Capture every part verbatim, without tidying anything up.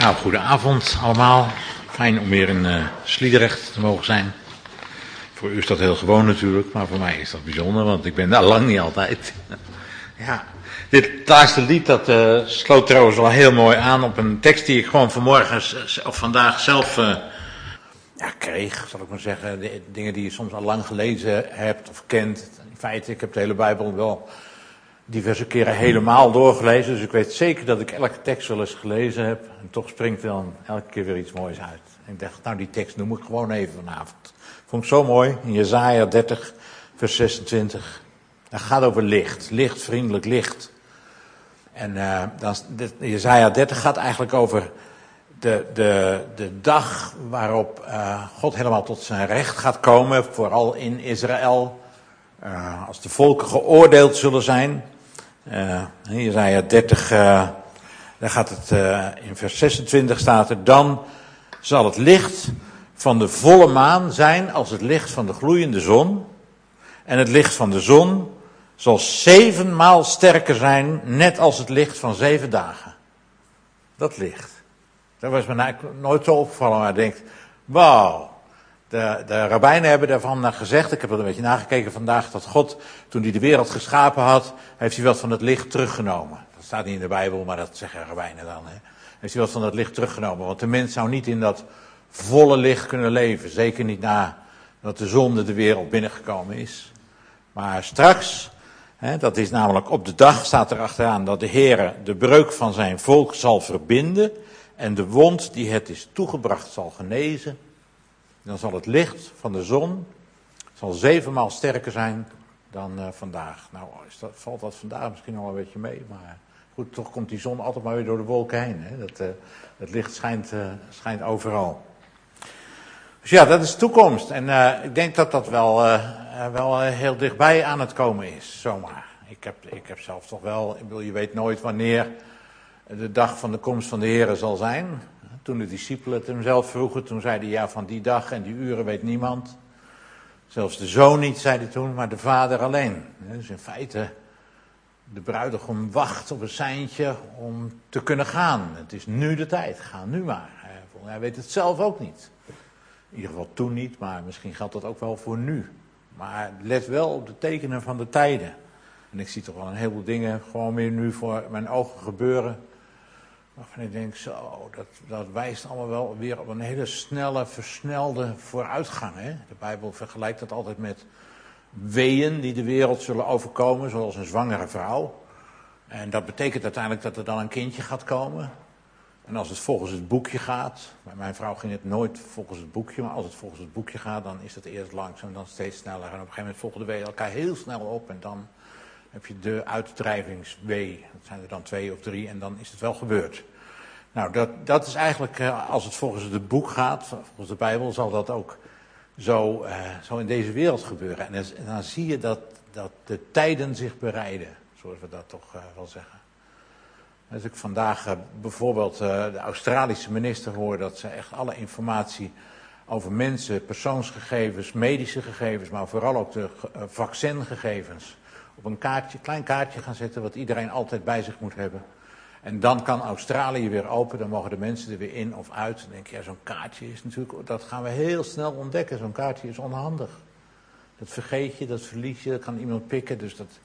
Nou, goedenavond allemaal. Fijn om weer in uh, Sliedrecht te mogen zijn. Voor u is dat heel gewoon natuurlijk, maar voor mij is dat bijzonder, want ik ben daar lang niet altijd. Ja, dit laatste lied dat uh, sloot trouwens wel heel mooi aan op een tekst die ik gewoon vanmorgen of vandaag zelf uh, ja, kreeg, zal ik maar zeggen. De, dingen die je soms al lang gelezen hebt of kent. In feite, ik heb de hele Bijbel wel diverse keren helemaal doorgelezen, dus ik weet zeker dat ik elke tekst wel eens gelezen heb. En toch springt er dan elke keer weer iets moois uit. En ik dacht, nou die tekst noem ik gewoon even vanavond. Vond ik zo mooi, in Jesaja dertig, vers zesentwintig. Dat gaat over licht, licht, vriendelijk licht. En uh, dan, dit, Jesaja dertig gaat eigenlijk over de, de, de dag waarop uh, God helemaal tot zijn recht gaat komen, vooral in Israël. Uh, als de volken geoordeeld zullen zijn. Uh, Jesaja dertig, uh, daar gaat het uh, in vers zesentwintig staat er, dan zal het licht van de volle maan zijn als het licht van de gloeiende zon. En het licht van de zon zal zevenmaal sterker zijn, net als het licht van zeven dagen. Dat licht. Dat was me eigenlijk nooit zo opgevallen, maar ik denk, wauw. De, de rabbijnen hebben daarvan gezegd, ik heb er een beetje nagekeken vandaag, dat God, toen hij de wereld geschapen had, heeft hij wat van het licht teruggenomen. Dat staat niet in de Bijbel, maar dat zeggen rabbijnen dan. Hè. Heeft hij wat van dat licht teruggenomen, want de mens zou niet in dat volle licht kunnen leven. Zeker niet nadat de zonde de wereld binnengekomen is. Maar straks, hè, dat is namelijk op de dag, staat er achteraan, dat de Heere de breuk van zijn volk zal verbinden en de wond die het is toegebracht zal genezen. Dan zal het licht van de zon zal zevenmaal sterker zijn dan uh, vandaag. Nou, is dat, valt dat vandaag misschien al een beetje mee, maar goed, toch komt die zon altijd maar weer door de wolken heen. Hè? Dat, uh, het licht schijnt, uh, schijnt overal. Dus ja, dat is de toekomst. En uh, ik denk dat dat wel, uh, wel uh, heel dichtbij aan het komen is, zomaar. Ik heb, ik heb zelf toch wel, ik bedoel, je weet nooit wanneer de dag van de komst van de Heere zal zijn. Toen de discipelen het hem zelf vroegen, toen zei hij, ja, van die dag en die uren weet niemand. Zelfs de zoon niet, zei hij toen, maar de vader alleen. Dus in feite, de bruidegom wacht op een seintje om te kunnen gaan. Het is nu de tijd, ga nu maar. Hij weet het zelf ook niet. In ieder geval toen niet, maar misschien geldt dat ook wel voor nu. Maar let wel op de tekenen van de tijden. En ik zie toch wel een heleboel dingen gewoon weer nu voor mijn ogen gebeuren. Waarvan ik denk, zo, dat, dat wijst allemaal wel weer op een hele snelle, versnelde vooruitgang. Hè? De Bijbel vergelijkt dat altijd met weeën die de wereld zullen overkomen, zoals een zwangere vrouw. En dat betekent uiteindelijk dat er dan een kindje gaat komen. En als het volgens het boekje gaat, bij mijn vrouw ging het nooit volgens het boekje, maar als het volgens het boekje gaat, dan is het eerst langzaam en dan steeds sneller. En op een gegeven moment volgen de weeën elkaar heel snel op en dan heb je de uitdrijvingswee. Dat zijn er dan twee of drie en dan is het wel gebeurd. Nou, dat, dat is eigenlijk, als het volgens het boek gaat, volgens de Bijbel, zal dat ook zo, uh, zo in deze wereld gebeuren. En dan, en dan zie je dat, dat de tijden zich bereiden, zoals we dat toch uh, wel zeggen. Als ik vandaag uh, bijvoorbeeld uh, de Australische minister hoor dat ze echt alle informatie over mensen, persoonsgegevens, medische gegevens, maar vooral ook de uh, vaccingegevens op een kaartje, klein kaartje gaan zetten wat iedereen altijd bij zich moet hebben. En dan kan Australië weer open, dan mogen de mensen er weer in of uit. Dan denk je, ja, zo'n kaartje is natuurlijk, dat gaan we heel snel ontdekken. Zo'n kaartje is onhandig. Dat vergeet je, dat verlies je, dat kan iemand pikken. Dus dat,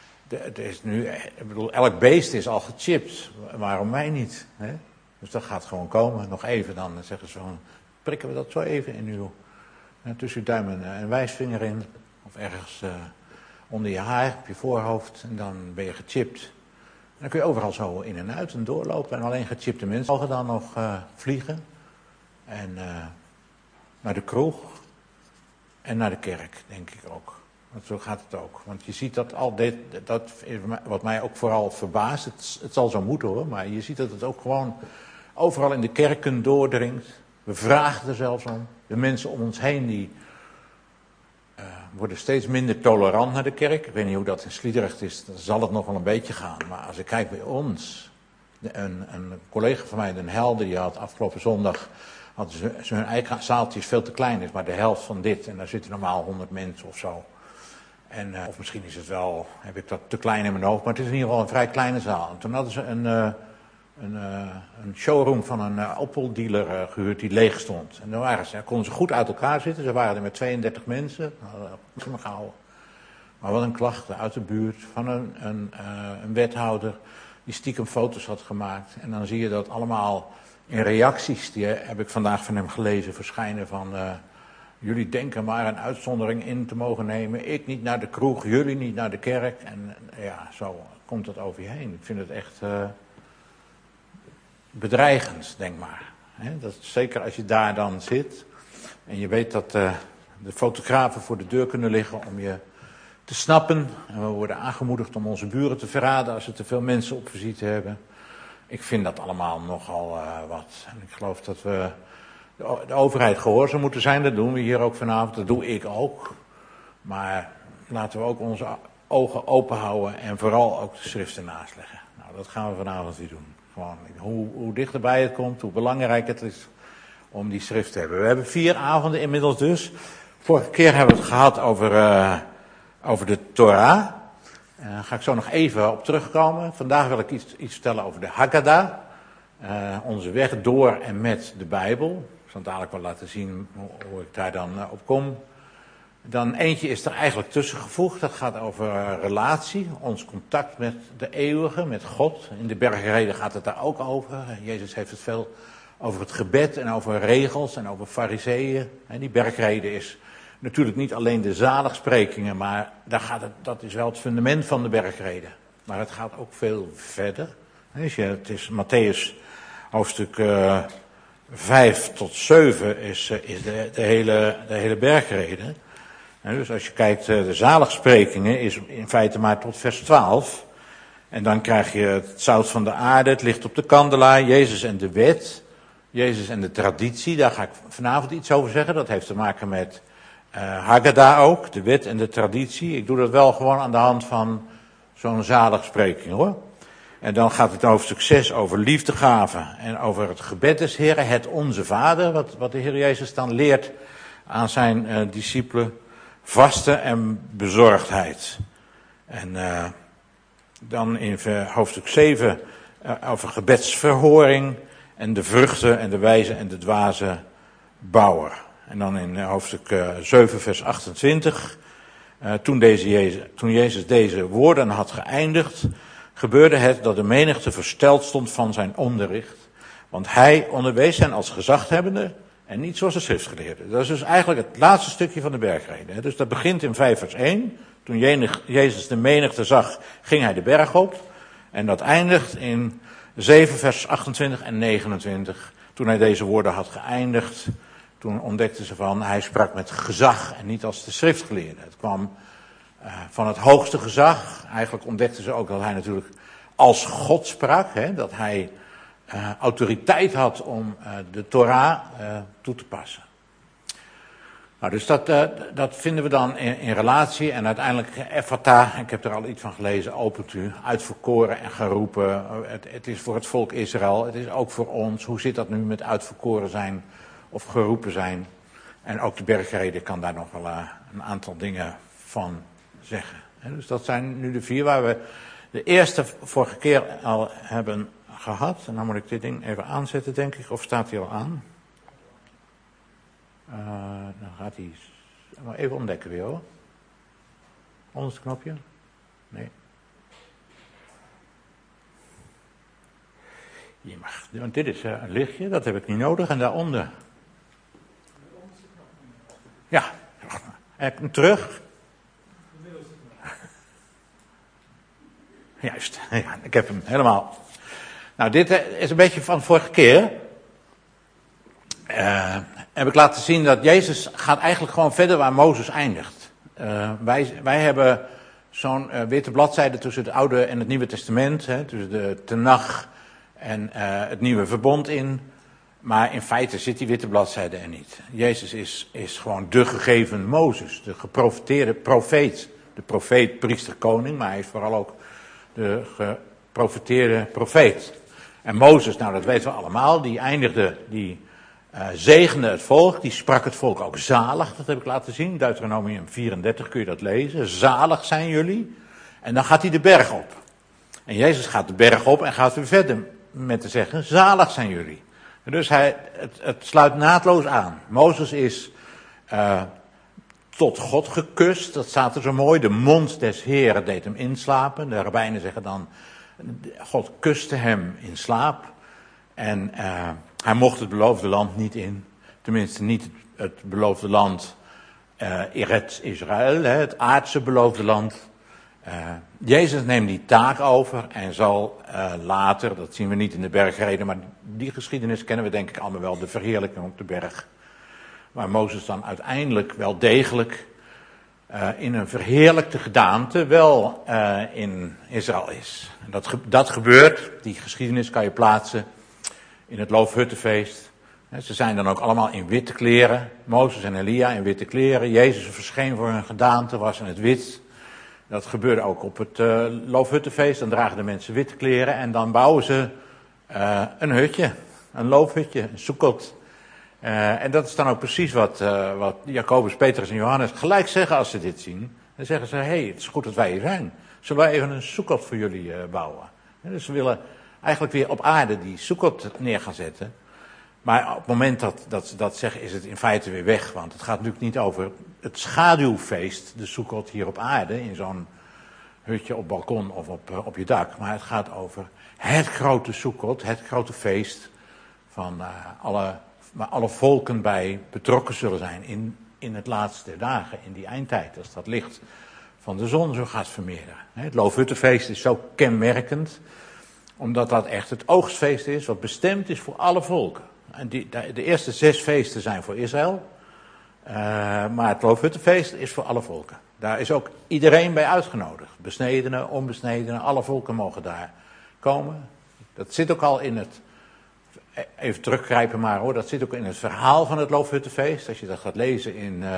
er is nu, ik bedoel, elk beest is al gechipt. Waarom wij niet? Hè? Dus dat gaat gewoon komen. Nog even dan zeggen ze van, prikken we dat zo even in uw, ja, tussen uw duim en, en wijsvinger in. Of ergens uh, onder je haar, op je voorhoofd. En dan ben je gechipt. Dan kun je overal zo in en uit en doorlopen. En alleen gechipte mensen mogen dan nog uh, vliegen. En uh, naar de kroeg. En naar de kerk, denk ik ook. Want zo gaat het ook. Want je ziet dat al dit, dat is wat mij ook vooral verbaast. Het, het zal zo moeten hoor, maar je ziet dat het ook gewoon overal in de kerken doordringt. We vragen er zelfs om. De mensen om ons heen die uh, worden steeds minder tolerant naar de kerk. Ik weet niet hoe dat in Sliedrecht is, dan zal het nog wel een beetje gaan. Maar als ik kijk bij ons, een, een collega van mij, Den Helder, die had afgelopen zondag, hadden ze, ze hun eigen zaaltje is veel te klein, is maar de helft van dit. En daar zitten normaal honderd mensen of zo. En, uh, of misschien is het wel, heb ik dat te klein in mijn hoofd, maar het is in ieder geval een vrij kleine zaal. En toen hadden ze een, uh, een, uh, een showroom van een uh, Opel-dealer uh, gehuurd die leeg stond. En daar, waren ze, daar konden ze goed uit elkaar zitten. Ze waren er met tweeëndertig mensen. Nou, gehouden. Maar wat een klacht uit de buurt van een, een, uh, een wethouder die stiekem foto's had gemaakt. En dan zie je dat allemaal in reacties, die heb ik vandaag van hem gelezen, verschijnen van... Uh, jullie denken maar een uitzondering in te mogen nemen. Ik niet naar de kroeg, jullie niet naar de kerk. En ja, zo komt dat over je heen. Ik vind het echt uh, bedreigend, denk maar. He, dat, zeker als je daar dan zit en je weet dat uh, de fotografen voor de deur kunnen liggen om je te snappen. En we worden aangemoedigd om onze buren te verraden als ze te veel mensen op visite hebben. Ik vind dat allemaal nogal uh, wat. En ik geloof dat we de overheid gehoorzaam moeten zijn. Dat doen we hier ook vanavond. Dat doe ik ook. Maar laten we ook onze ogen open houden en vooral ook de schrift ernaast leggen. Nou, dat gaan we vanavond weer doen. Gewoon, hoe, hoe dichterbij het komt, hoe belangrijk het is om die schrift te hebben. We hebben vier avonden inmiddels dus. Vorige keer hebben we het gehad over, uh, over de Torah. Daar uh, ga ik zo nog even op terugkomen. Vandaag wil ik iets, iets vertellen over de Haggadah. Uh, onze weg door en met de Bijbel. Ik zal dadelijk wel laten zien hoe, hoe ik daar dan uh, op kom. Dan eentje is er eigenlijk tussengevoegd. Dat gaat over uh, relatie, ons contact met de eeuwige, met God. In de bergreden gaat het daar ook over. Jezus heeft het veel over het gebed en over regels en over fariseeën. En die bergreden is natuurlijk niet alleen de zaligsprekingen, maar daar gaat het, dat is wel het fundament van de bergreden. Maar het gaat ook veel verder. Het is Mattheüs hoofdstuk uh, vijf tot zeven is, uh, is de, de, hele, de hele bergreden. En dus als je kijkt, uh, de zaligsprekingen is in feite maar tot vers twaalf. En dan krijg je het zout van de aarde, het licht op de kandelaar, Jezus en de wet, Jezus en de traditie. Daar ga ik vanavond iets over zeggen. Dat heeft te maken met uh, Haggadah ook, de wet en de traditie. Ik doe dat wel gewoon aan de hand van zo'n zaligspreking hoor. En dan gaat het hoofdstuk zes over liefdegaven en over het gebed des Heren, het Onze Vader, wat, wat de Heer Jezus dan leert aan zijn uh, discipelen, vasten en bezorgdheid. En uh, dan in hoofdstuk zeven uh, over gebedsverhoring en de vruchten en de wijze en de dwaze bouwer. En dan in uh, hoofdstuk uh, zeven vers achtentwintig, uh, toen, deze Jezus, toen Jezus deze woorden had geëindigd, gebeurde het dat de menigte versteld stond van zijn onderricht. Want hij onderwees hen als gezaghebbende en niet zoals de schriftgeleerden. Dat is dus eigenlijk het laatste stukje van de bergreden. Dus dat begint in vijf vers één. Toen Jezus de menigte zag, ging hij de berg op. En dat eindigt in zeven vers achtentwintig en negenentwintig. Toen hij deze woorden had geëindigd, toen ontdekten ze van, hij sprak met gezag en niet als de schriftgeleerden. Het kwam Uh, van het hoogste gezag. Eigenlijk ontdekten ze ook dat hij natuurlijk als God sprak. Hè, dat hij uh, autoriteit had om uh, de Torah uh, toe te passen. Nou, dus dat, uh, dat vinden we dan in, in relatie. En uiteindelijk Ephata, ik heb er al iets van gelezen, opent u, uitverkoren en geroepen. Uh, het, het is voor het volk Israël, het is ook voor ons. Hoe zit dat nu met uitverkoren zijn of geroepen zijn? En ook de bergreden kan daar nog wel uh, een aantal dingen van zeggen. Dus dat zijn nu de vier waar we de eerste vorige keer al hebben gehad. En dan moet ik dit ding even aanzetten, denk ik. Of staat hij al aan? Uh, dan gaat hij even ontdekken weer hoor. Onderste knopje? Nee. Je mag, want dit is een lichtje, dat heb ik niet nodig. En daaronder. Ja, en terug. Juist, ja, ik heb hem helemaal. Nou, dit is een beetje van vorige keer. Uh, heb ik laten zien dat Jezus gaat eigenlijk gewoon verder waar Mozes eindigt. Uh, wij, wij hebben zo'n uh, witte bladzijde tussen het Oude en het Nieuwe Testament. Hè, tussen de Tenach en uh, het Nieuwe Verbond in. Maar in feite zit die witte bladzijde er niet. Jezus is, is gewoon de gegeven Mozes, de geprofeteerde profeet. De profeet, priester, koning, maar hij is vooral ook de geprofeteerde profeet. En Mozes, nou dat weten we allemaal, die eindigde, die uh, zegende het volk, die sprak het volk ook zalig, dat heb ik laten zien. Deuteronomium vierendertig kun je dat lezen, zalig zijn jullie. En dan gaat hij de berg op. En Jezus gaat de berg op en gaat weer verder met te zeggen, zalig zijn jullie. Dus hij, het, het sluit naadloos aan. Mozes is uh, tot God gekust, dat staat er zo mooi. De mond des Heeren deed hem inslapen. De rabbijnen zeggen dan, God kuste hem in slaap. En uh, hij mocht het beloofde land niet in. Tenminste niet het, het beloofde land uh, Eretz Israël, het aardse beloofde land. Uh, Jezus neemt die taak over en zal uh, later, dat zien we niet in de bergreden, maar die geschiedenis kennen we denk ik allemaal wel, de verheerlijking op de berg. Waar Mozes dan uiteindelijk wel degelijk uh, in een verheerlijkte gedaante wel uh, in Israël is. En dat, ge- dat gebeurt, die geschiedenis kan je plaatsen in het Loofhuttenfeest. Ze zijn dan ook allemaal in witte kleren, Mozes en Elia in witte kleren. Jezus verscheen voor hun gedaante, was in het wit. Dat gebeurde ook op het uh, Loofhuttenfeest. Dan dragen de mensen witte kleren en dan bouwen ze uh, een hutje, een loofhutje, een sukkot. Uh, en dat is dan ook precies wat, uh, wat Jacobus, Petrus en Johannes gelijk zeggen als ze dit zien. Dan zeggen ze, hé, hey, het is goed dat wij hier zijn. Zullen wij even een sukkot voor jullie uh, bouwen? En dus ze willen eigenlijk weer op aarde die sukkot neer gaan zetten. Maar op het moment dat, dat ze dat zeggen, is het in feite weer weg. Want het gaat natuurlijk niet over het schaduwfeest, de sukkot hier op aarde, in zo'n hutje op balkon of op, op je dak. Maar het gaat over het grote sukkot, het grote feest van uh, alle, waar alle volken bij betrokken zullen zijn in, in het laatste der dagen, in die eindtijd. Als dat licht van de zon zo gaat vermeerderen. Het Loofhuttenfeest is zo kenmerkend, omdat dat echt het oogstfeest is, wat bestemd is voor alle volken. En die, de eerste zes feesten zijn voor Israël, uh, maar het Loofhuttenfeest is voor alle volken. Daar is ook iedereen bij uitgenodigd. Besnedenen, onbesnedenen, alle volken mogen daar komen. Dat zit ook al in het, even teruggrijpen maar hoor, dat zit ook in het verhaal van het Loofhuttenfeest. Als je dat gaat lezen in uh,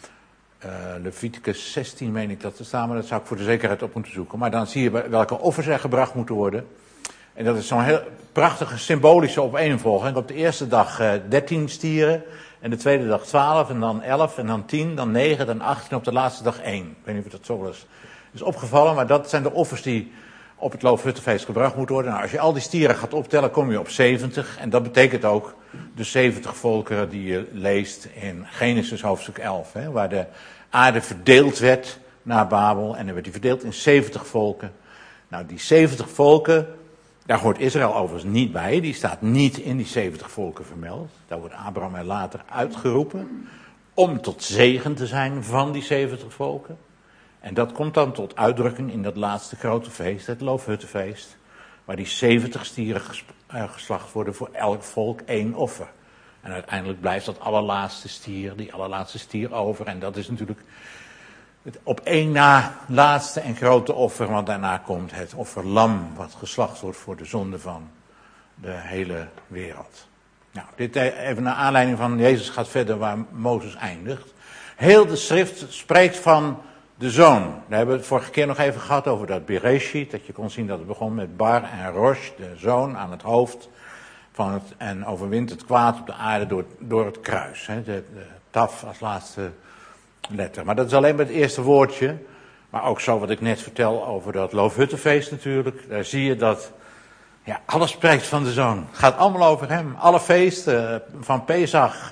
uh, Leviticus zestien, meen ik dat te staan, maar dat zou ik voor de zekerheid op moeten zoeken. Maar dan zie je welke offers er gebracht moeten worden. En dat is zo'n heel prachtige symbolische opeenvolging. Op de eerste dag uh, dertien stieren, en de tweede dag twaalf, en dan elf, en dan tien, dan negen, dan acht, en op de laatste dag één. Ik weet niet of dat zo wel is, is opgevallen, maar dat zijn de offers die op het Loofhuttenfeest gebracht moeten worden. Nou, als je al die stieren gaat optellen, kom je op zeventig. En dat betekent ook de zeventig volkeren die je leest in Genesis hoofdstuk elf. Hè, waar de aarde verdeeld werd naar Babel, en dan werd die verdeeld in zeventig volken. Nou, die zeventig volken, daar hoort Israël overigens niet bij, die staat niet in die zeventig volken vermeld. Daar wordt Abraham er later uitgeroepen om tot zegen te zijn van die zeventig volken. En dat komt dan tot uitdrukking in dat laatste grote feest, het Loofhuttenfeest, waar die zeventig stieren geslacht worden voor elk volk één offer. En uiteindelijk blijft dat allerlaatste stier, die allerlaatste stier over, en dat is natuurlijk het op één na laatste en grote offer, want daarna komt het offerlam wat geslacht wordt voor de zonde van de hele wereld. Nou, dit even naar aanleiding van Jezus gaat verder waar Mozes eindigt. Heel de schrift spreekt van de zoon. Daar hebben we het vorige keer nog even gehad over dat Bereshit, dat je kon zien dat het begon met Bar en Rosh, de zoon aan het hoofd van het, en overwint het kwaad op de aarde door, door het kruis. Hè, de, de taf als laatste letter. Maar dat is alleen maar het eerste woordje. Maar ook zo wat ik net vertel over dat Loofhuttenfeest natuurlijk. Daar zie je dat, ja, alles spreekt van de zoon. Het gaat allemaal over hem. Alle feesten, van Pesach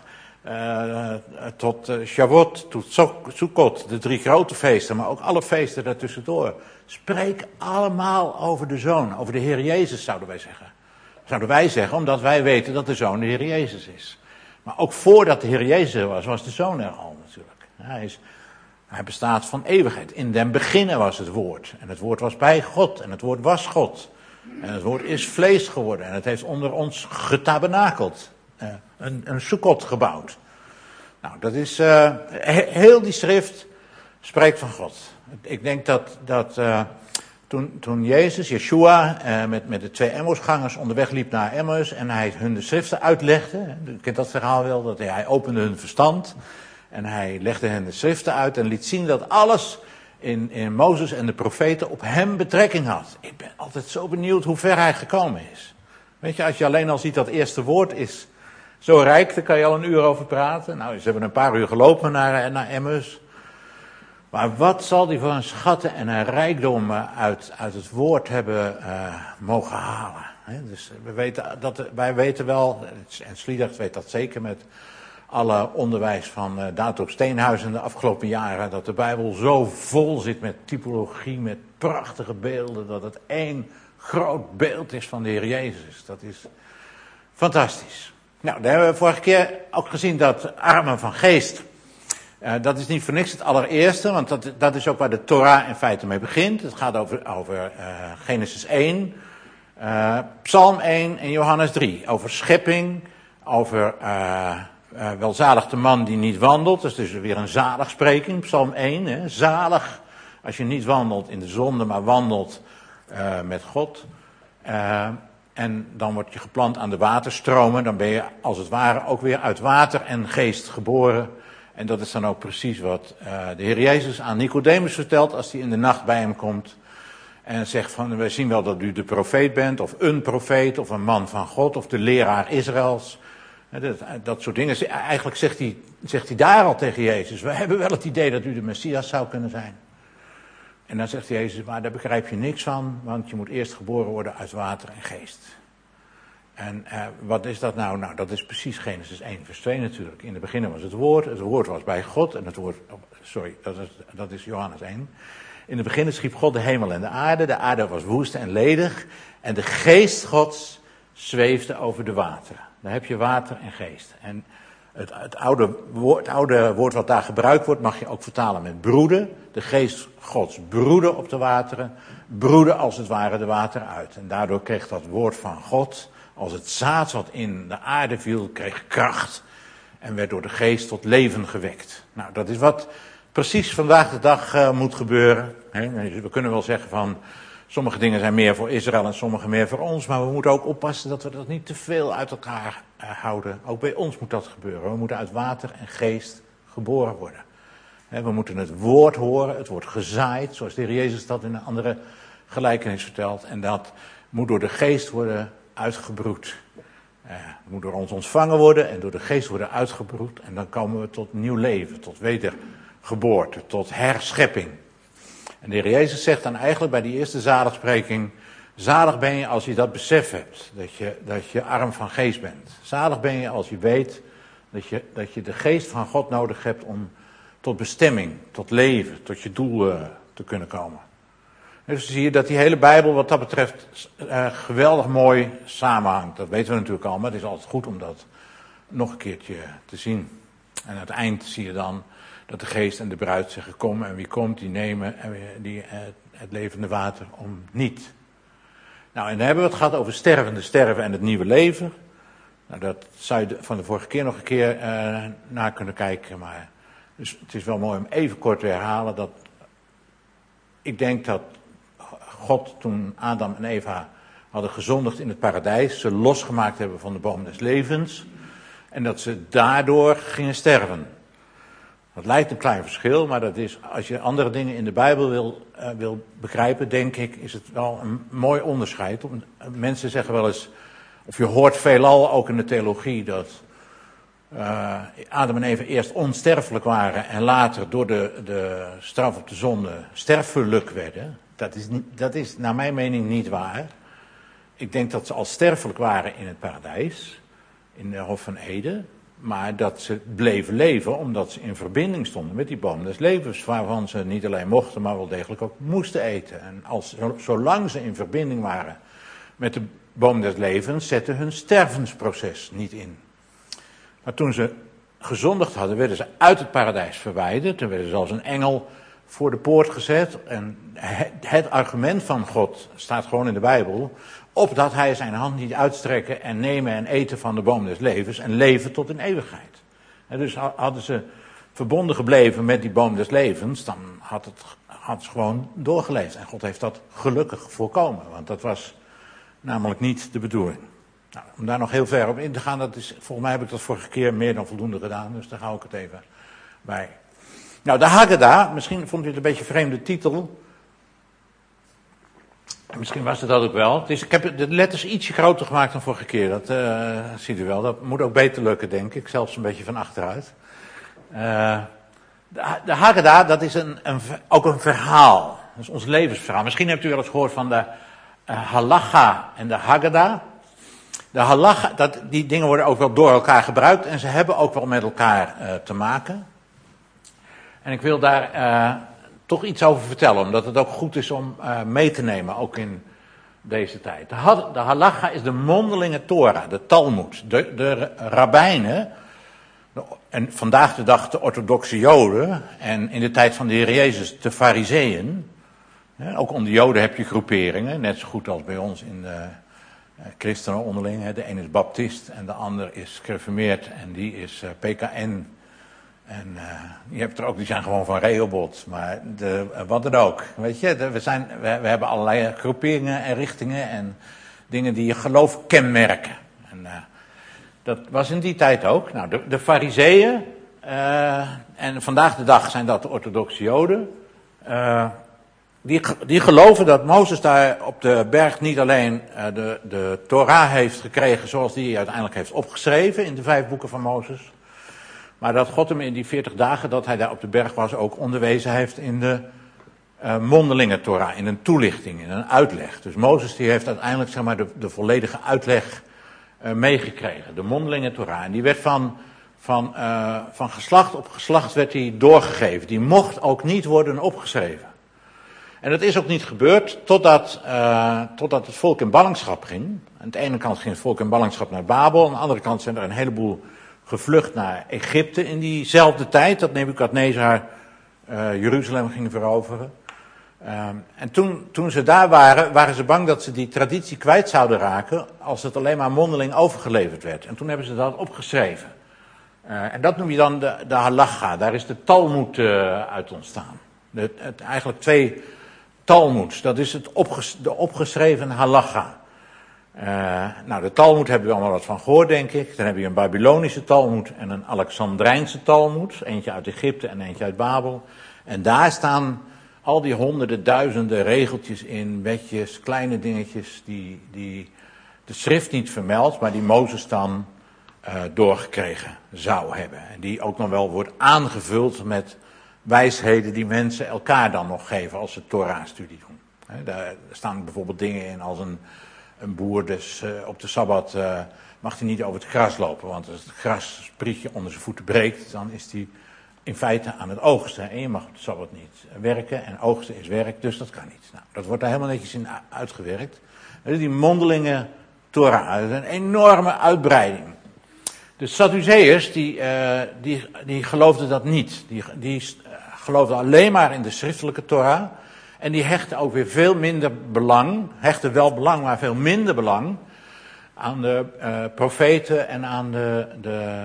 uh, tot uh, Shavuot, tot Sukkot, de drie grote feesten, maar ook alle feesten daartussendoor, spreken allemaal over de zoon, over de Heer Jezus, zouden wij zeggen. Zouden wij zeggen, omdat wij weten dat de zoon de Heer Jezus is. Maar ook voordat de Heer Jezus er was, was de zoon er al natuurlijk. Hij, is, hij bestaat van eeuwigheid. In den beginnen was het woord. En het woord was bij God. En het woord was God. En het woord is vlees geworden. En het heeft onder ons getabernakeld. Uh, een, een sukkot gebouwd. Nou, dat is, uh, he, heel die schrift spreekt van God. Ik denk dat, dat uh, toen, toen Jezus, Yeshua, uh, met, met de twee Emmausgangers onderweg liep naar Emmaus en hij hun de schriften uitlegde. U kent dat verhaal wel, dat hij, hij opende hun verstand. En hij legde hen de schriften uit en liet zien dat alles in, in Mozes en de profeten op hem betrekking had. Ik ben altijd zo benieuwd hoe ver hij gekomen is. Weet je, als je alleen al ziet dat eerste woord is zo rijk, daar kan je al een uur over praten. Nou, ze hebben een paar uur gelopen naar, naar Emmaus. Maar wat zal die voor een schatten en een rijkdom uit, uit het woord hebben uh, mogen halen? Hè? Dus we weten dat, wij weten wel, en Sliedrecht weet dat zeker met alle onderwijs van uh, Dato Steenhuizen de afgelopen jaren, dat de Bijbel zo vol zit met typologie, met prachtige beelden, dat het één groot beeld is van de Heer Jezus. Dat is fantastisch. Nou, daar hebben we vorige keer ook gezien dat armen van geest, uh, dat is niet voor niks het allereerste, want dat, dat is ook waar de Torah in feite mee begint. Het gaat over, over uh, Genesis één, uh, Psalm één en Johannes drie. Over schepping, over uh, uh, welzalig de man die niet wandelt. Dat is dus weer een zaligspreking, Psalm één. Hè? Zalig als je niet wandelt in de zonde, maar wandelt uh, met God. Uh, En dan word je geplant aan de waterstromen. Dan ben je als het ware ook weer uit water en geest geboren. En dat is dan ook precies wat uh, de Heer Jezus aan Nicodemus vertelt als hij in de nacht bij hem komt. En zegt van, wij zien wel dat u de profeet bent, of een profeet, of een man van God, of de leraar Israëls. Dat, dat soort dingen. Eigenlijk zegt hij, zegt hij daar al tegen Jezus, we hebben wel het idee dat u de Messias zou kunnen zijn. En dan zegt Jezus, maar daar begrijp je niks van, want je moet eerst geboren worden uit water en geest. En uh, wat is dat nou? Nou, dat is precies Genesis één vers twee natuurlijk. In het begin was het woord, het woord was bij God, en het woord, oh, sorry, dat is, dat is Johannes één. In het begin schiep God de hemel en de aarde, de aarde was woest en ledig, en de geest Gods zweefde over de wateren. Daar heb je water en geest. En Het, het, oude woord, het oude woord wat daar gebruikt wordt, mag je ook vertalen met broeden. De geest Gods broedde op de wateren, broedde als het ware de wateren uit. En daardoor kreeg dat woord van God, als het zaad wat in de aarde viel, kreeg kracht en werd door de geest tot leven gewekt. Nou, dat is wat precies vandaag de dag uh, moet gebeuren. Hè? We kunnen wel zeggen van, sommige dingen zijn meer voor Israël en sommige meer voor ons, maar we moeten ook oppassen dat we dat niet te veel uit elkaar uh, houden. Ook bij ons moet dat gebeuren. We moeten uit water en geest geboren worden. He, we moeten het woord horen, het wordt gezaaid, zoals de Heer Jezus dat in een andere gelijkenis vertelt. En dat moet door de geest worden uitgebroed. Uh, het moet door ons ontvangen worden en door de geest worden uitgebroed. En dan komen we tot nieuw leven, tot wedergeboorte, tot herschepping. En de Heer Jezus zegt dan eigenlijk bij die eerste zaligspreking, zalig ben je als je dat besef hebt, dat je, dat je arm van geest bent. Zalig ben je als je weet dat je, dat je de geest van God nodig hebt om tot bestemming, tot leven, tot je doel uh, te kunnen komen. Dus zie je dat die hele Bijbel wat dat betreft uh, geweldig mooi samenhangt. Dat weten we natuurlijk al, maar het is altijd goed om dat nog een keertje te zien. En aan het eind zie je dan dat de geest en de bruid zeggen, kom, en wie komt, die nemen en die, uh, het levende water om niet. Nou, en dan hebben we het gehad over stervende sterven en het nieuwe leven. Nou, dat zou je van de vorige keer nog een keer uh, naar kunnen kijken, maar dus het is wel mooi om even kort te herhalen dat ik denk dat God toen Adam en Eva hadden gezondigd in het paradijs, ze losgemaakt hebben van de boom des levens en dat ze daardoor gingen sterven. Dat lijkt een klein verschil, maar dat is, als je andere dingen in de Bijbel wil, uh, wil begrijpen, denk ik, is het wel een mooi onderscheid. Mensen zeggen wel eens, of je hoort veelal ook in de theologie, dat uh, Adam en Eva eerst onsterfelijk waren en later door de, de straf op de zonde sterfelijk werden. Dat is, dat is naar mijn mening niet waar. Ik denk dat ze al sterfelijk waren in het paradijs, in de Hof van Eden. Maar dat ze bleven leven omdat ze in verbinding stonden met die boom des levens, waarvan ze niet alleen mochten, maar wel degelijk ook moesten eten. En als, zolang ze in verbinding waren met de boom des levens, zette hun stervensproces niet in. Maar toen ze gezondigd hadden, werden ze uit het paradijs verwijderd. Toen werden ze als een engel voor de poort gezet. En het, het argument van God staat gewoon in de Bijbel, opdat hij zijn hand niet uitstrekken en nemen en eten van de boom des levens en leven tot in eeuwigheid. En dus hadden ze verbonden gebleven met die boom des levens, dan had het, had het gewoon doorgeleefd. En God heeft dat gelukkig voorkomen, want dat was namelijk niet de bedoeling. Nou, om daar nog heel ver op in te gaan, dat is, volgens mij heb ik dat vorige keer meer dan voldoende gedaan, dus daar hou ik het even bij. Nou, de Haggadah, misschien vond u het een beetje een vreemde titel. Misschien was het dat ook wel. Het is, ik heb de letters ietsje groter gemaakt dan vorige keer, dat uh, ziet u wel. Dat moet ook beter lukken, denk ik, zelfs een beetje van achteruit. Uh, de, de Haggadah, dat is een, een, ook een verhaal. Dat is ons levensverhaal. Misschien hebt u wel eens gehoord van de uh, halacha en de Haggadah. De halacha, dat, die dingen worden ook wel door elkaar gebruikt en ze hebben ook wel met elkaar uh, te maken. En ik wil daar uh, toch iets over vertellen, omdat het ook goed is om uh, mee te nemen, ook in deze tijd. De, ha- de halacha is de mondelinge Torah, de Talmud. De, de rabbijnen, de, en vandaag de dag de orthodoxe Joden, en in de tijd van de Heer Jezus de Farizeeën. Ja, ook onder Joden heb je groeperingen, net zo goed als bij ons in de uh, christenen onderling. Hè. De een is baptist en de ander is gereformeerd en die is uh, P K N. En uh, je hebt er ook, die zijn gewoon van Rehoboth, maar de, uh, wat dan ook. Weet je, de, we, zijn, we, we hebben allerlei groeperingen en richtingen en dingen die je geloof kenmerken. En uh, dat was in die tijd ook. Nou, de, de Farizeeën, uh, en vandaag de dag zijn dat de orthodoxe Joden, uh, die, die geloven dat Mozes daar op de berg niet alleen uh, de, de Torah heeft gekregen zoals die uiteindelijk heeft opgeschreven in de vijf boeken van Mozes. Maar dat God hem in die veertig dagen dat hij daar op de berg was ook onderwezen heeft in de uh, mondelinge Torah, in een toelichting, in een uitleg. Dus Mozes die heeft uiteindelijk zeg maar de, de volledige uitleg uh, meegekregen, de mondelinge Torah. En die werd van, van, uh, van geslacht op geslacht werd die doorgegeven. Die mocht ook niet worden opgeschreven. En dat is ook niet gebeurd totdat, uh, totdat het volk in ballingschap ging. Aan de ene kant ging het volk in ballingschap naar Babel, aan de andere kant zijn er een heleboel gevlucht naar Egypte in diezelfde tijd, dat Nebukadnezar uh, Jeruzalem ging veroveren. Um, en toen, toen ze daar waren, waren ze bang dat ze die traditie kwijt zouden raken als het alleen maar mondeling overgeleverd werd. En toen hebben ze dat opgeschreven. Uh, en dat noem je dan de, de halacha, daar is de Talmud uh, uit ontstaan. De, het, eigenlijk twee Talmuds, dat is het opges, de opgeschreven halacha. Uh, nou, de Talmud hebben we allemaal wat van gehoord, denk ik. Dan heb je een Babylonische Talmud en een Alexandrijnse Talmud. Eentje uit Egypte en eentje uit Babel. En daar staan al die honderden, duizenden regeltjes in, wetjes, kleine dingetjes die, die de schrift niet vermeldt, maar die Mozes dan uh, doorgekregen zou hebben. En die ook nog wel wordt aangevuld met wijsheden die mensen elkaar dan nog geven als ze Torah-studie doen. He, daar staan bijvoorbeeld dingen in als een Een boer dus uh, op de Sabbat uh, mag hij niet over het gras lopen, want als het grassprietje onder zijn voeten breekt, dan is hij in feite aan het oogsten. En je mag op de Sabbat niet werken en oogsten is werk, dus dat kan niet. Nou, dat wordt daar helemaal netjes in uitgewerkt. Dus die mondelinge Torah, dat is een enorme uitbreiding. De Sadduceërs, die, uh, die, die geloofden dat niet. Die, die uh, geloofden alleen maar in de schriftelijke Torah. En die hechten ook weer veel minder belang, hechten wel belang, maar veel minder belang aan de uh, profeten en aan de, de,